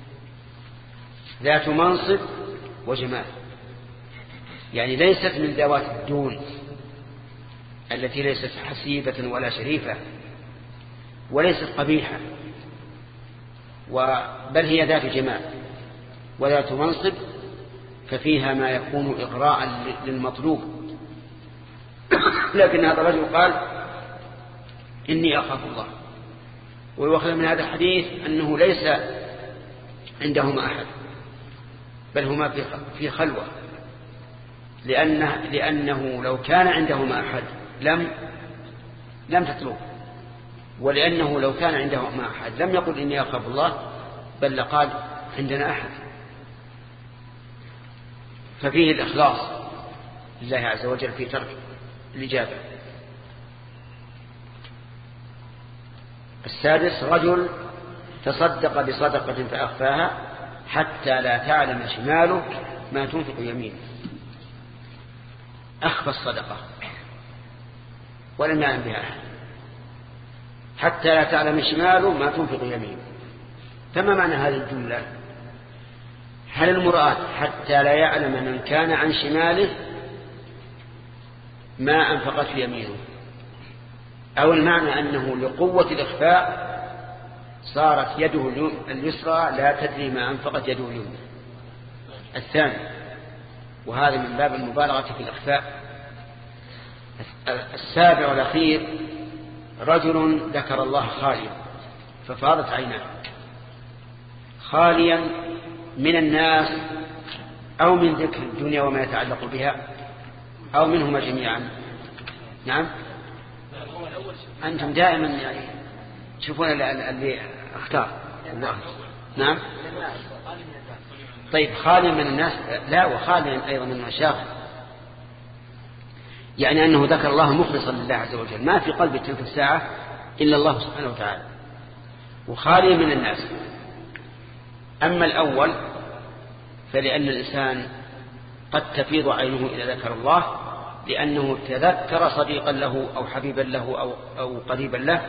ذات منصب وجمال، يعني ليست من ذوات الدون التي ليست حسيبة ولا شريفة وليست قبيحة، بل هي ذات جمال وذات منصب، ففيها ما يكون إغراء للمطلوب. لكن هذا الرجل قال إني أخاف الله، ويؤخذ من هذا الحديث أنه ليس عندهما أحد، بل هما في خلوة، لأنه, لأنه لو كان عندهما أحد لم لم تطلب، ولأنه لو كان عندهما أحد لم يقل إني أخاف الله، بل لقال عندنا أحد. ففيه الإخلاص لله عز وجل في ترك الإجابة. السادس: رجل تصدق بصدقة فأخفاها حتى لا تعلم شماله ما تنفق يمينه. أخفى الصدقة ولم يعلم بها أحد حتى لا تعلم شماله ما تنفق يمينه. فما معنى هذه الجملة؟ هل المراد حتى لا يعلم من كان عن شماله ما أنفقت يمينه، أو المعنى أنه لقوة الإخفاء صارت يده اليسرى لا تدري ما أنفقت يده اليمنى؟ الثاني، وهذا من باب المبالغة في الإخفاء. السابع والأخير: رجل ذكر الله خاليا ففاضت عيناه. خاليا من الناس أو من ذكر الدنيا وما يتعلق بها، أو منهما جميعا؟ نعم، أنتم دائما يعني تشوفون اللي اختار الله. نعم، طيب خاليا من الناس لا، وخاليا أيضا من المشاغل، يعني أنه ذكر الله مخلصا لله عز وجل، ما في قلب تلك الساعة إلا الله سبحانه وتعالى، وخاليا من الناس. أما الأول فلأن الإنسان قد تفيض عينه إلى ذكر الله لأنه تذكر صديقا له أو حبيبا له أو, أو قريبا له،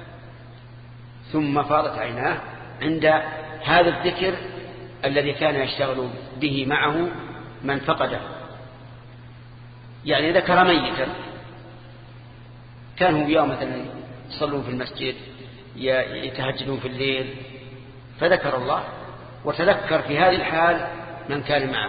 ثم فاضت عيناه عند هذا الذكر الذي كان يشتغل به معه من فقده. يعني ذكر ميتا كانوا يوم مثلا يصلون في المسجد، يتهجدون في الليل، فذكر الله وتذكر في هذه الحال من كان معه.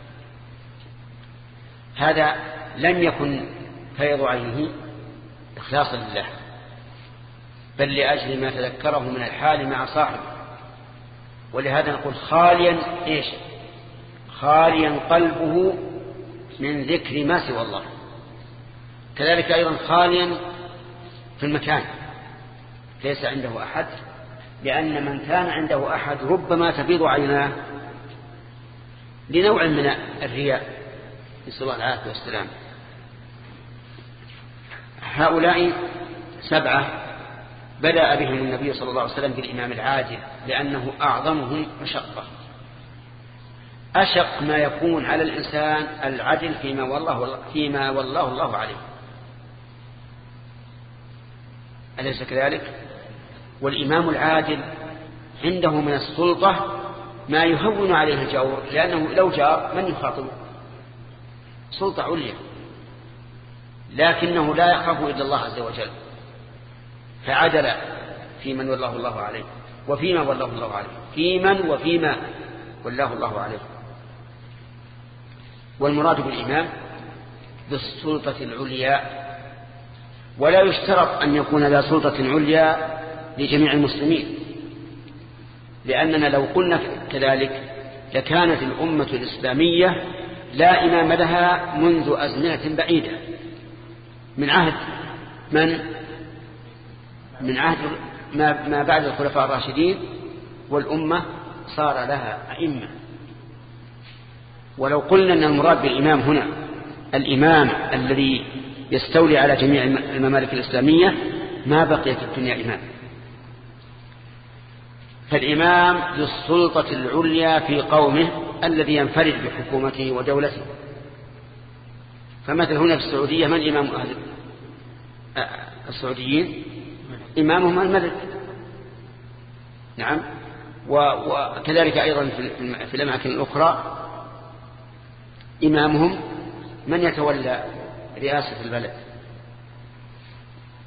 هذا لم يكن فيض عينه إخلاصا لله، بل لأجل ما تذكره من الحال مع صاحبه. ولهذا نقول خاليا إيش؟ خاليا قلبه من ذكر ما سوى الله. كذلك أيضا خاليا في المكان ليس عنده أحد، لأن من كان عنده أحد ربما تفيض عيناه لنوع من الرياء، نسأل الله العافية والسلام. هؤلاء سبعة بدأ بهم النبي صلى الله عليه وسلم بالإمام العادل لأنه أعظمهم مشقة. أشق ما يكون على الإنسان العدل فيما والله, فيما والله الله عليه، أليس كذلك؟ والإمام العادل عنده من السلطة ما يهون عليه الجور، لأنه لو جار من يخاطبه؟ سلطة عليا، لكنه لا يخاف إلا الله عز وجل، فعدل في من والله الله عليه وفيما والله الله عليه، في من وفيما والله الله عليه. والمراد بالإمام بالسلطة العليا، ولا يشترط أن يكون ذا سلطة عليا لجميع المسلمين، لأننا لو قلنا كذلك لكانت الأمة الإسلامية لا إمام لها منذ أزمنة بعيدة، من عهد من من عهد ما بعد الخلفاء الراشدين، والأمة صار لها أئمة. ولو قلنا أن المراد بالإمام هنا الإمام الذي يستولي على جميع الممالك الإسلامية ما بقي في الدنيا إمام. فالإمام ذو السلطة العليا في قومه الذي ينفرد بحكومته ودولته. فمثل هنا في السعودية من إمام أهل السعوديين؟ إمامهم الملك. نعم. وكذلك أيضا في الأماكن الأخرى إمامهم من يتولى رئاسة البلد.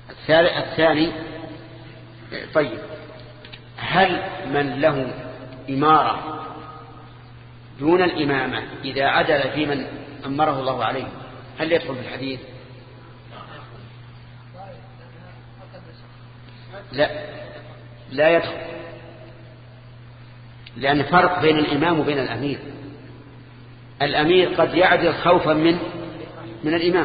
الثاني طيب، هل من له إمارة دون الإمامة إذا عدل في من أمره الله عليه هل يدخل في الحديث؟ لا لا يدخل، لأن فرق بين الإمام وبين الأمير. الأمير قد يعدل خوفا من من الإمام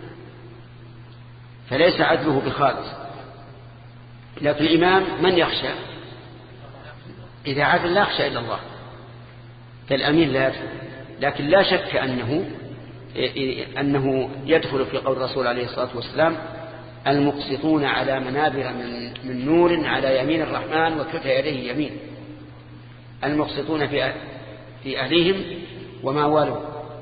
فليس عدله بخالص، لكن الإمام من يخشى؟ إذا عدل لا يخشى إلا الله، فالأمير لا يدخل. لكن لا شك أنه أنه يدخل في قول الرسول عليه الصلاة والسلام: المقسطون على منابر من, من نور على يمين الرحمن وكلتا يديه يمين. المقسطون في في أهلهم وما والوا.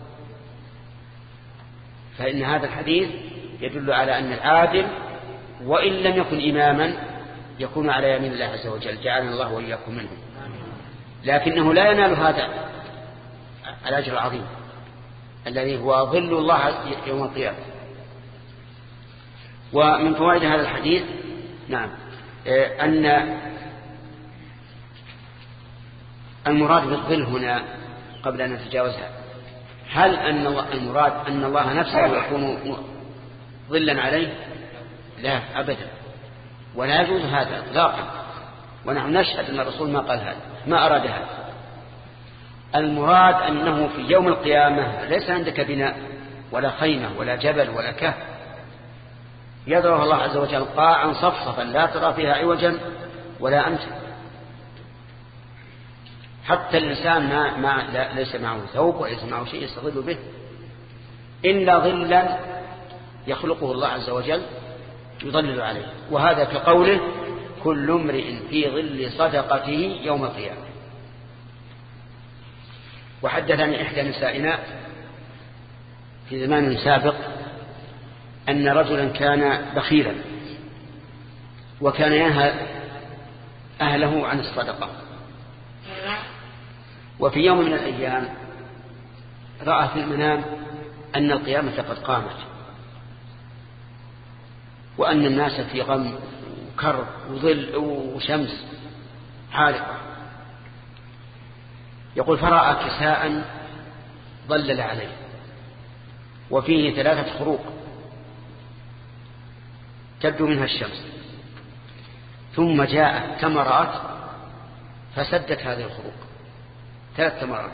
فإن هذا الحديث يدل على أن العادل وإن لم يكن إماما يكون على يمين الله عز وجل، جعلنا الله وإياكم منهم، لكنه لا ينال هذا الأجر العظيم الذي هو ظل الله يوم القيامة. ومن فوائد هذا الحديث نعم أن المراد بالظل هنا قبل أن نتجاوزها، هل أن المراد أن الله نفسه يكون ظلا عليه؟ لا أبدا، ولا يجوز هذا إطلاقا، ونحن نشهد أن الرسول ما قال هذا، ما أراد هذا. المراد أنه في يوم القيامة ليس عندك بناء ولا خيمة ولا جبل ولا كهف، يضرب الله عز وجل قاعا صفصفا لا ترى فيها عوجا ولا أمتا، حتى الإنسان ما ما ليس معه ثوب وليس معه شيء يستظل به إلا ظلا يخلقه الله عز وجل يظلل عليه. وهذا كقوله: كل امرئ في ظل صدقته يوم القيامة. وحدثني إحدى نسائنا في زمان سابق أن رجلا كان بخيلا وكان ينهى أهله عن الصدقة، وفي يوم من الأيام رأى في المنام أن القيامة قد قامت وأن الناس في غم وكرب وظل وشمس حارقة. يقول: فرأى كساء ظلل عليه وفيه ثلاثة خروق تبدو منها الشمس، ثم جاءت تمرات فسدت هذه الخروق، ثلاث تمرات،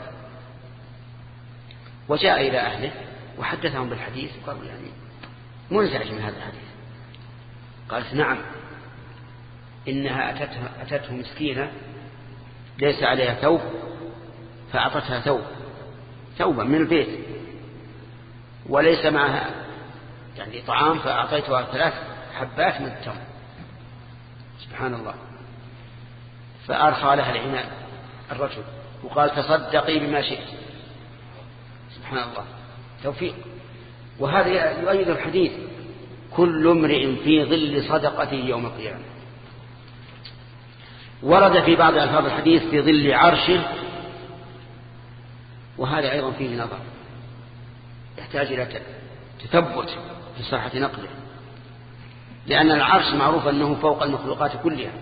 وجاء إلى أهله وحدثهم بالحديث وقالوا يعني منزعج من هذا الحديث. قالت: نعم، إنها أتتها أتته مسكينة ليس عليها ثوب فأعطتها ثوب ثوبا من البيت وليس معها يعني طعام فأعطيتها ثلاث حبات من التمر. سبحان الله. فأرخى لها العنان الرجل وقال: تصدقي بما شئت. سبحان الله، توفيق. وهذا يؤيد الحديث: كل امرئ في ظل صدقته يوم القيامة. ورد في بعض ألفاظ الحديث في ظل عرشه، وهذا أيضا فيه نظر، يحتاج إلى تثبت في صحة نقله، لأن العرش معروف أنه فوق المخلوقات كلها،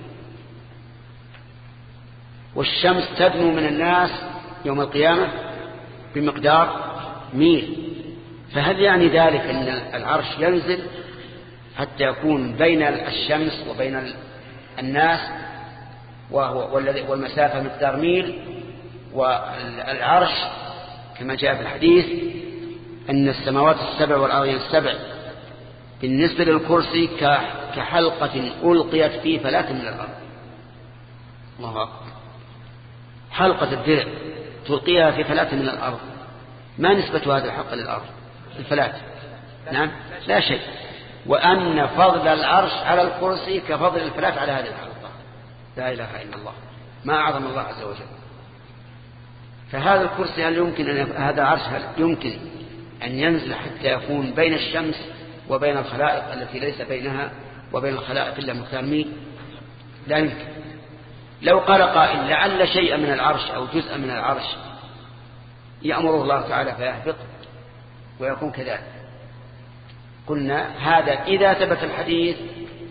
والشمس تدنو من الناس يوم القيامة بمقدار ميل، فهل يعني ذلك أن العرش ينزل حتى يكون بين الشمس وبين الناس والمسافة مقدار ميل؟ والعرش كما جاء في الحديث أن السماوات السبع والأرضين السبع بالنسبة للكرسي كحلقة ألقيت في فلاة من الأرض. الله أكبر. حلقة الدرع تلقيها في فلاة من الأرض، ما نسبة هذه الحلقة للأرض الفلاة؟ نعم، لا شيء. وأن فضل العرش على الكرسي كفضل الفلاة على هذه الحلقة. لا إله إلا الله، ما أعظم الله عز وجل. فهذا الكرسي هل يمكن أن هذا العرش هل يمكن أن ينزل حتى يكون بين الشمس وبين الخلائق التي ليس بينها وبين الخلائق إلا مقدار ميل؟ لا يمكن. لو قال قائل لعل شيئا من العرش أو جزءا من العرش يأمره الله تعالى فيهبط ويكون كذلك، قلنا هذا إذا ثبت الحديث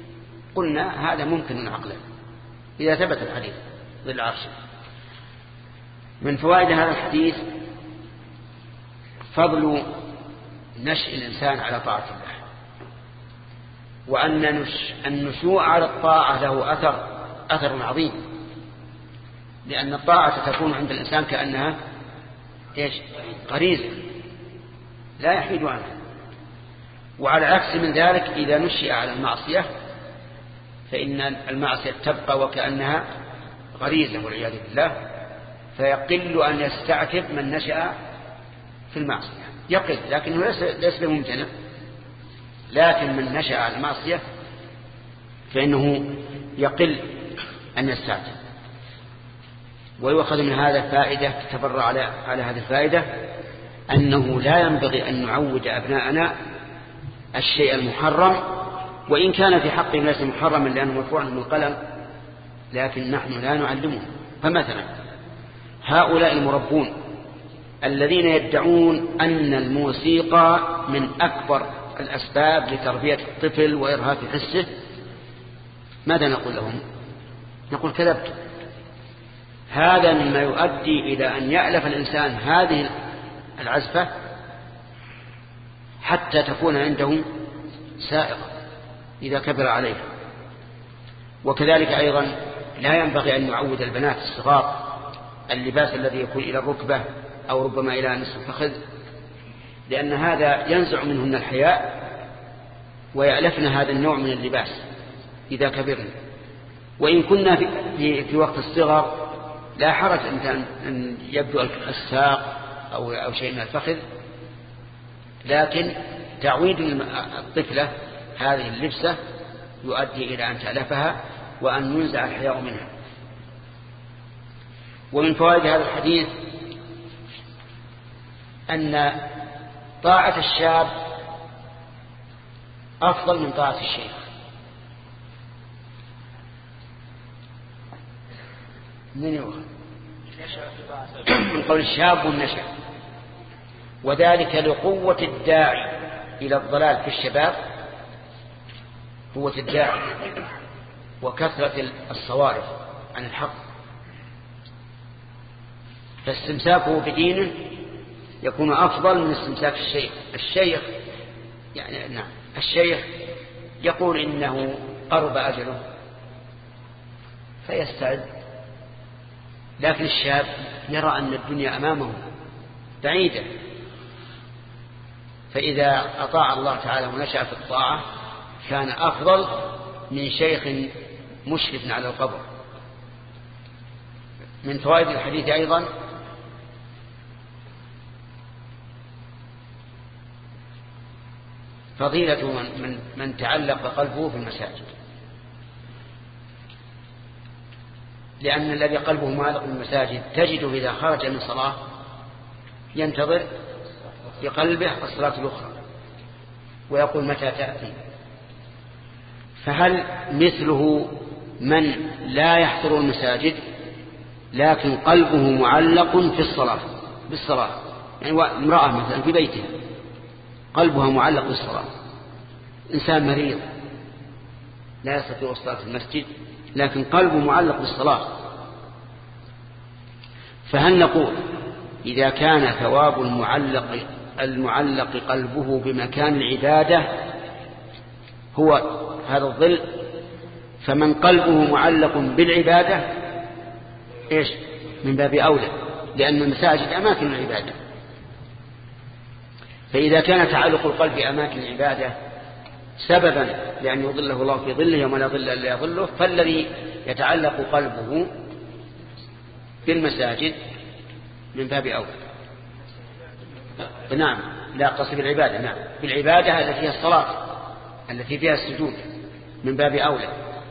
قلنا هذا ممكن عقلا إذا ثبت الحديث ظل عرش. من فوائد هذا الحديث فضل نشء الإنسان على طاعة الله، وأن النشوء على الطاعة له أثر أثر عظيم، لأن الطاعة تكون عند الإنسان كأنها إيش؟ غريزة لا يحيد عنها. وعلى عكس من ذلك إذا نشئ على المعصية فإن المعصية تبقى وكأنها غريزة والعياذ بالله، فيقل أن يستعتب من نشأ في المعصية، يقل، لكنه ليس, ليس بممتنع. لكن من نشأ على المعصية فإنه يقل أن يستعتب. ويؤخذ من هذا فائدة تتبرع على, على هذه الفائدة أنه لا ينبغي أن نعود أبناءنا الشيء المحرم، وإن كان في حق الناس محرما لأنه مرفوع عنهم القلم، لكن نحن لا نعلمهم. فمثلا هؤلاء المربون الذين يدعون أن الموسيقى من أكبر الأسباب لتربية الطفل وإرهاق حسه، ماذا نقول لهم؟ نقول كذبت. هذا مما يؤدي إلى أن يألف الإنسان هذه العزفة حتى تكون عنده سائقة إذا كبر عليها. وكذلك أيضا لا ينبغي أن نعود البنات الصغار اللباس الذي يكون إلى الركبة أو ربما إلى نصف الفخذ، لأن هذا ينزع منهن الحياء ويألفن هذا النوع من اللباس إذا كبرن. وإن كنا في, في, في وقت الصغر لا حرج أن يبدو الساق أو, أو شيء من الفخذ، لكن تعويد الطفلة هذه اللبسة يؤدي إلى أن تألفها وأن ينزع الحياء منها. ومن فوائد هذا الحديث أن طاعة الشاب أفضل من طاعة الشيخ. من يوخذ من قول الشاب والنشأ، وذلك لقوة الداعي إلى الضلال في الشباب، قوة الداعي وكثرة الصوارف عن الحق، فاستمساكه بدينه يكون أفضل من استمساك الشيخ. الشيخ يعني نعم الشيخ يقول إنه قرب أجله فيستعد، لكن الشاب يرى أن الدنيا أمامه بعيدة، فإذا أطاع الله تعالى ونشأ في الطاعة كان أفضل من شيخ مشرف على القبر. من فوائد الحديث أيضا فضيلة من, من, من تعلق قلبه في المساجد، لأن الذي قلبه معلق بالمساجد تجده إذا خرج من صلاة ينتظر بقلبه الصلاة الأخرى ويقول متى تأتي. فهل مثله من لا يحضر المساجد لكن قلبه معلق في الصلاة بالصلاة، يعني امرأة مثلا في بيتها قلبها معلق بالصلاة، إنسان مريض لا يستطيع الصلاة في المسجد لكن قلبه معلق بالصلاة، فهل نقول إذا كان ثواب المعلق المعلق قلبه بمكان العبادة هو هذا الظل، فمن قلبه معلق بالعبادة إيش من باب أولى، لأن المساجد أماكن العبادة. فإذا كان تعلق القلب بأماكن العبادة سببا لأن يظله الله في ظله يوم لا ظل إلا يظله، فالذي يتعلق قلبه بالمساجد من باب أولى. نعم لا قصد بالعبادة، نعم بالعبادة التي فيها الصلاة التي فيها السجود من باب أولى.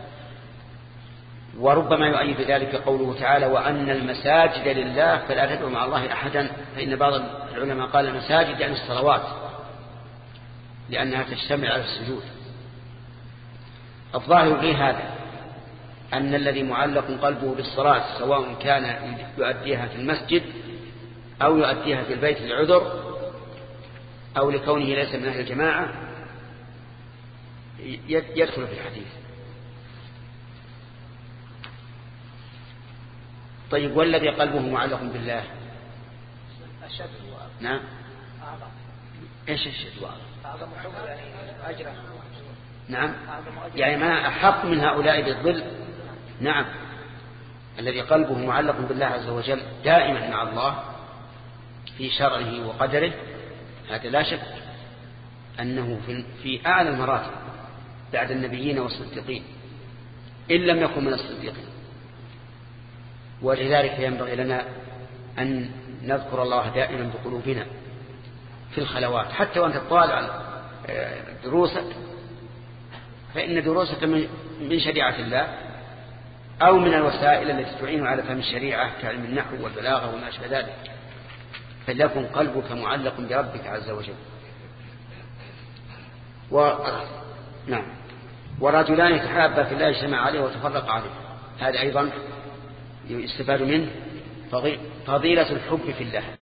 وربما يؤيد ذلك قوله تعالى وأن المساجد لله فلا تدعوا مع الله أحدا، فإن بعض العلماء قال المساجد يعني الصلوات لأنها تشتمل على السجود. الظاهر في هذا أن الذي معلق قلبه بالصلاة سواء كان يؤديها في المسجد أو يؤديها في البيت للعذر أو لكونه ليس من أهل الجماعة يدخل في الحديث، طيب والذي قلبه معلق بالله؟ أشد. نعم. أعظم. إيش الشد وأعظم؟ أعظم حب يعني أجرا. نعم. يعني ما أحق من هؤلاء بالظل. نعم. الذي قلبه معلق بالله عز وجل دائما مع الله في شرعه وقدره، هذا لا شك أنه في أعلى المراتب بعد النبيين والصديقين إن لم يكن من الصديقين. ولذلك ينبغي لنا أن نذكر الله دائما بقلوبنا في الخلوات، حتى وأنت تطالع دروسك فإن دروسك من شريعة الله أو من الوسائل التي تعين على فهم الشريعة كعلم النحو والبلاغة وما أشبه ذلك، فليكن قلبك معلق بربك عز وجل. و... نعم. ورجلان تحابا في الله اجتمع عليه وتفرق عليه، هذا أيضا يستفاد منه فضيلة الحب في الله.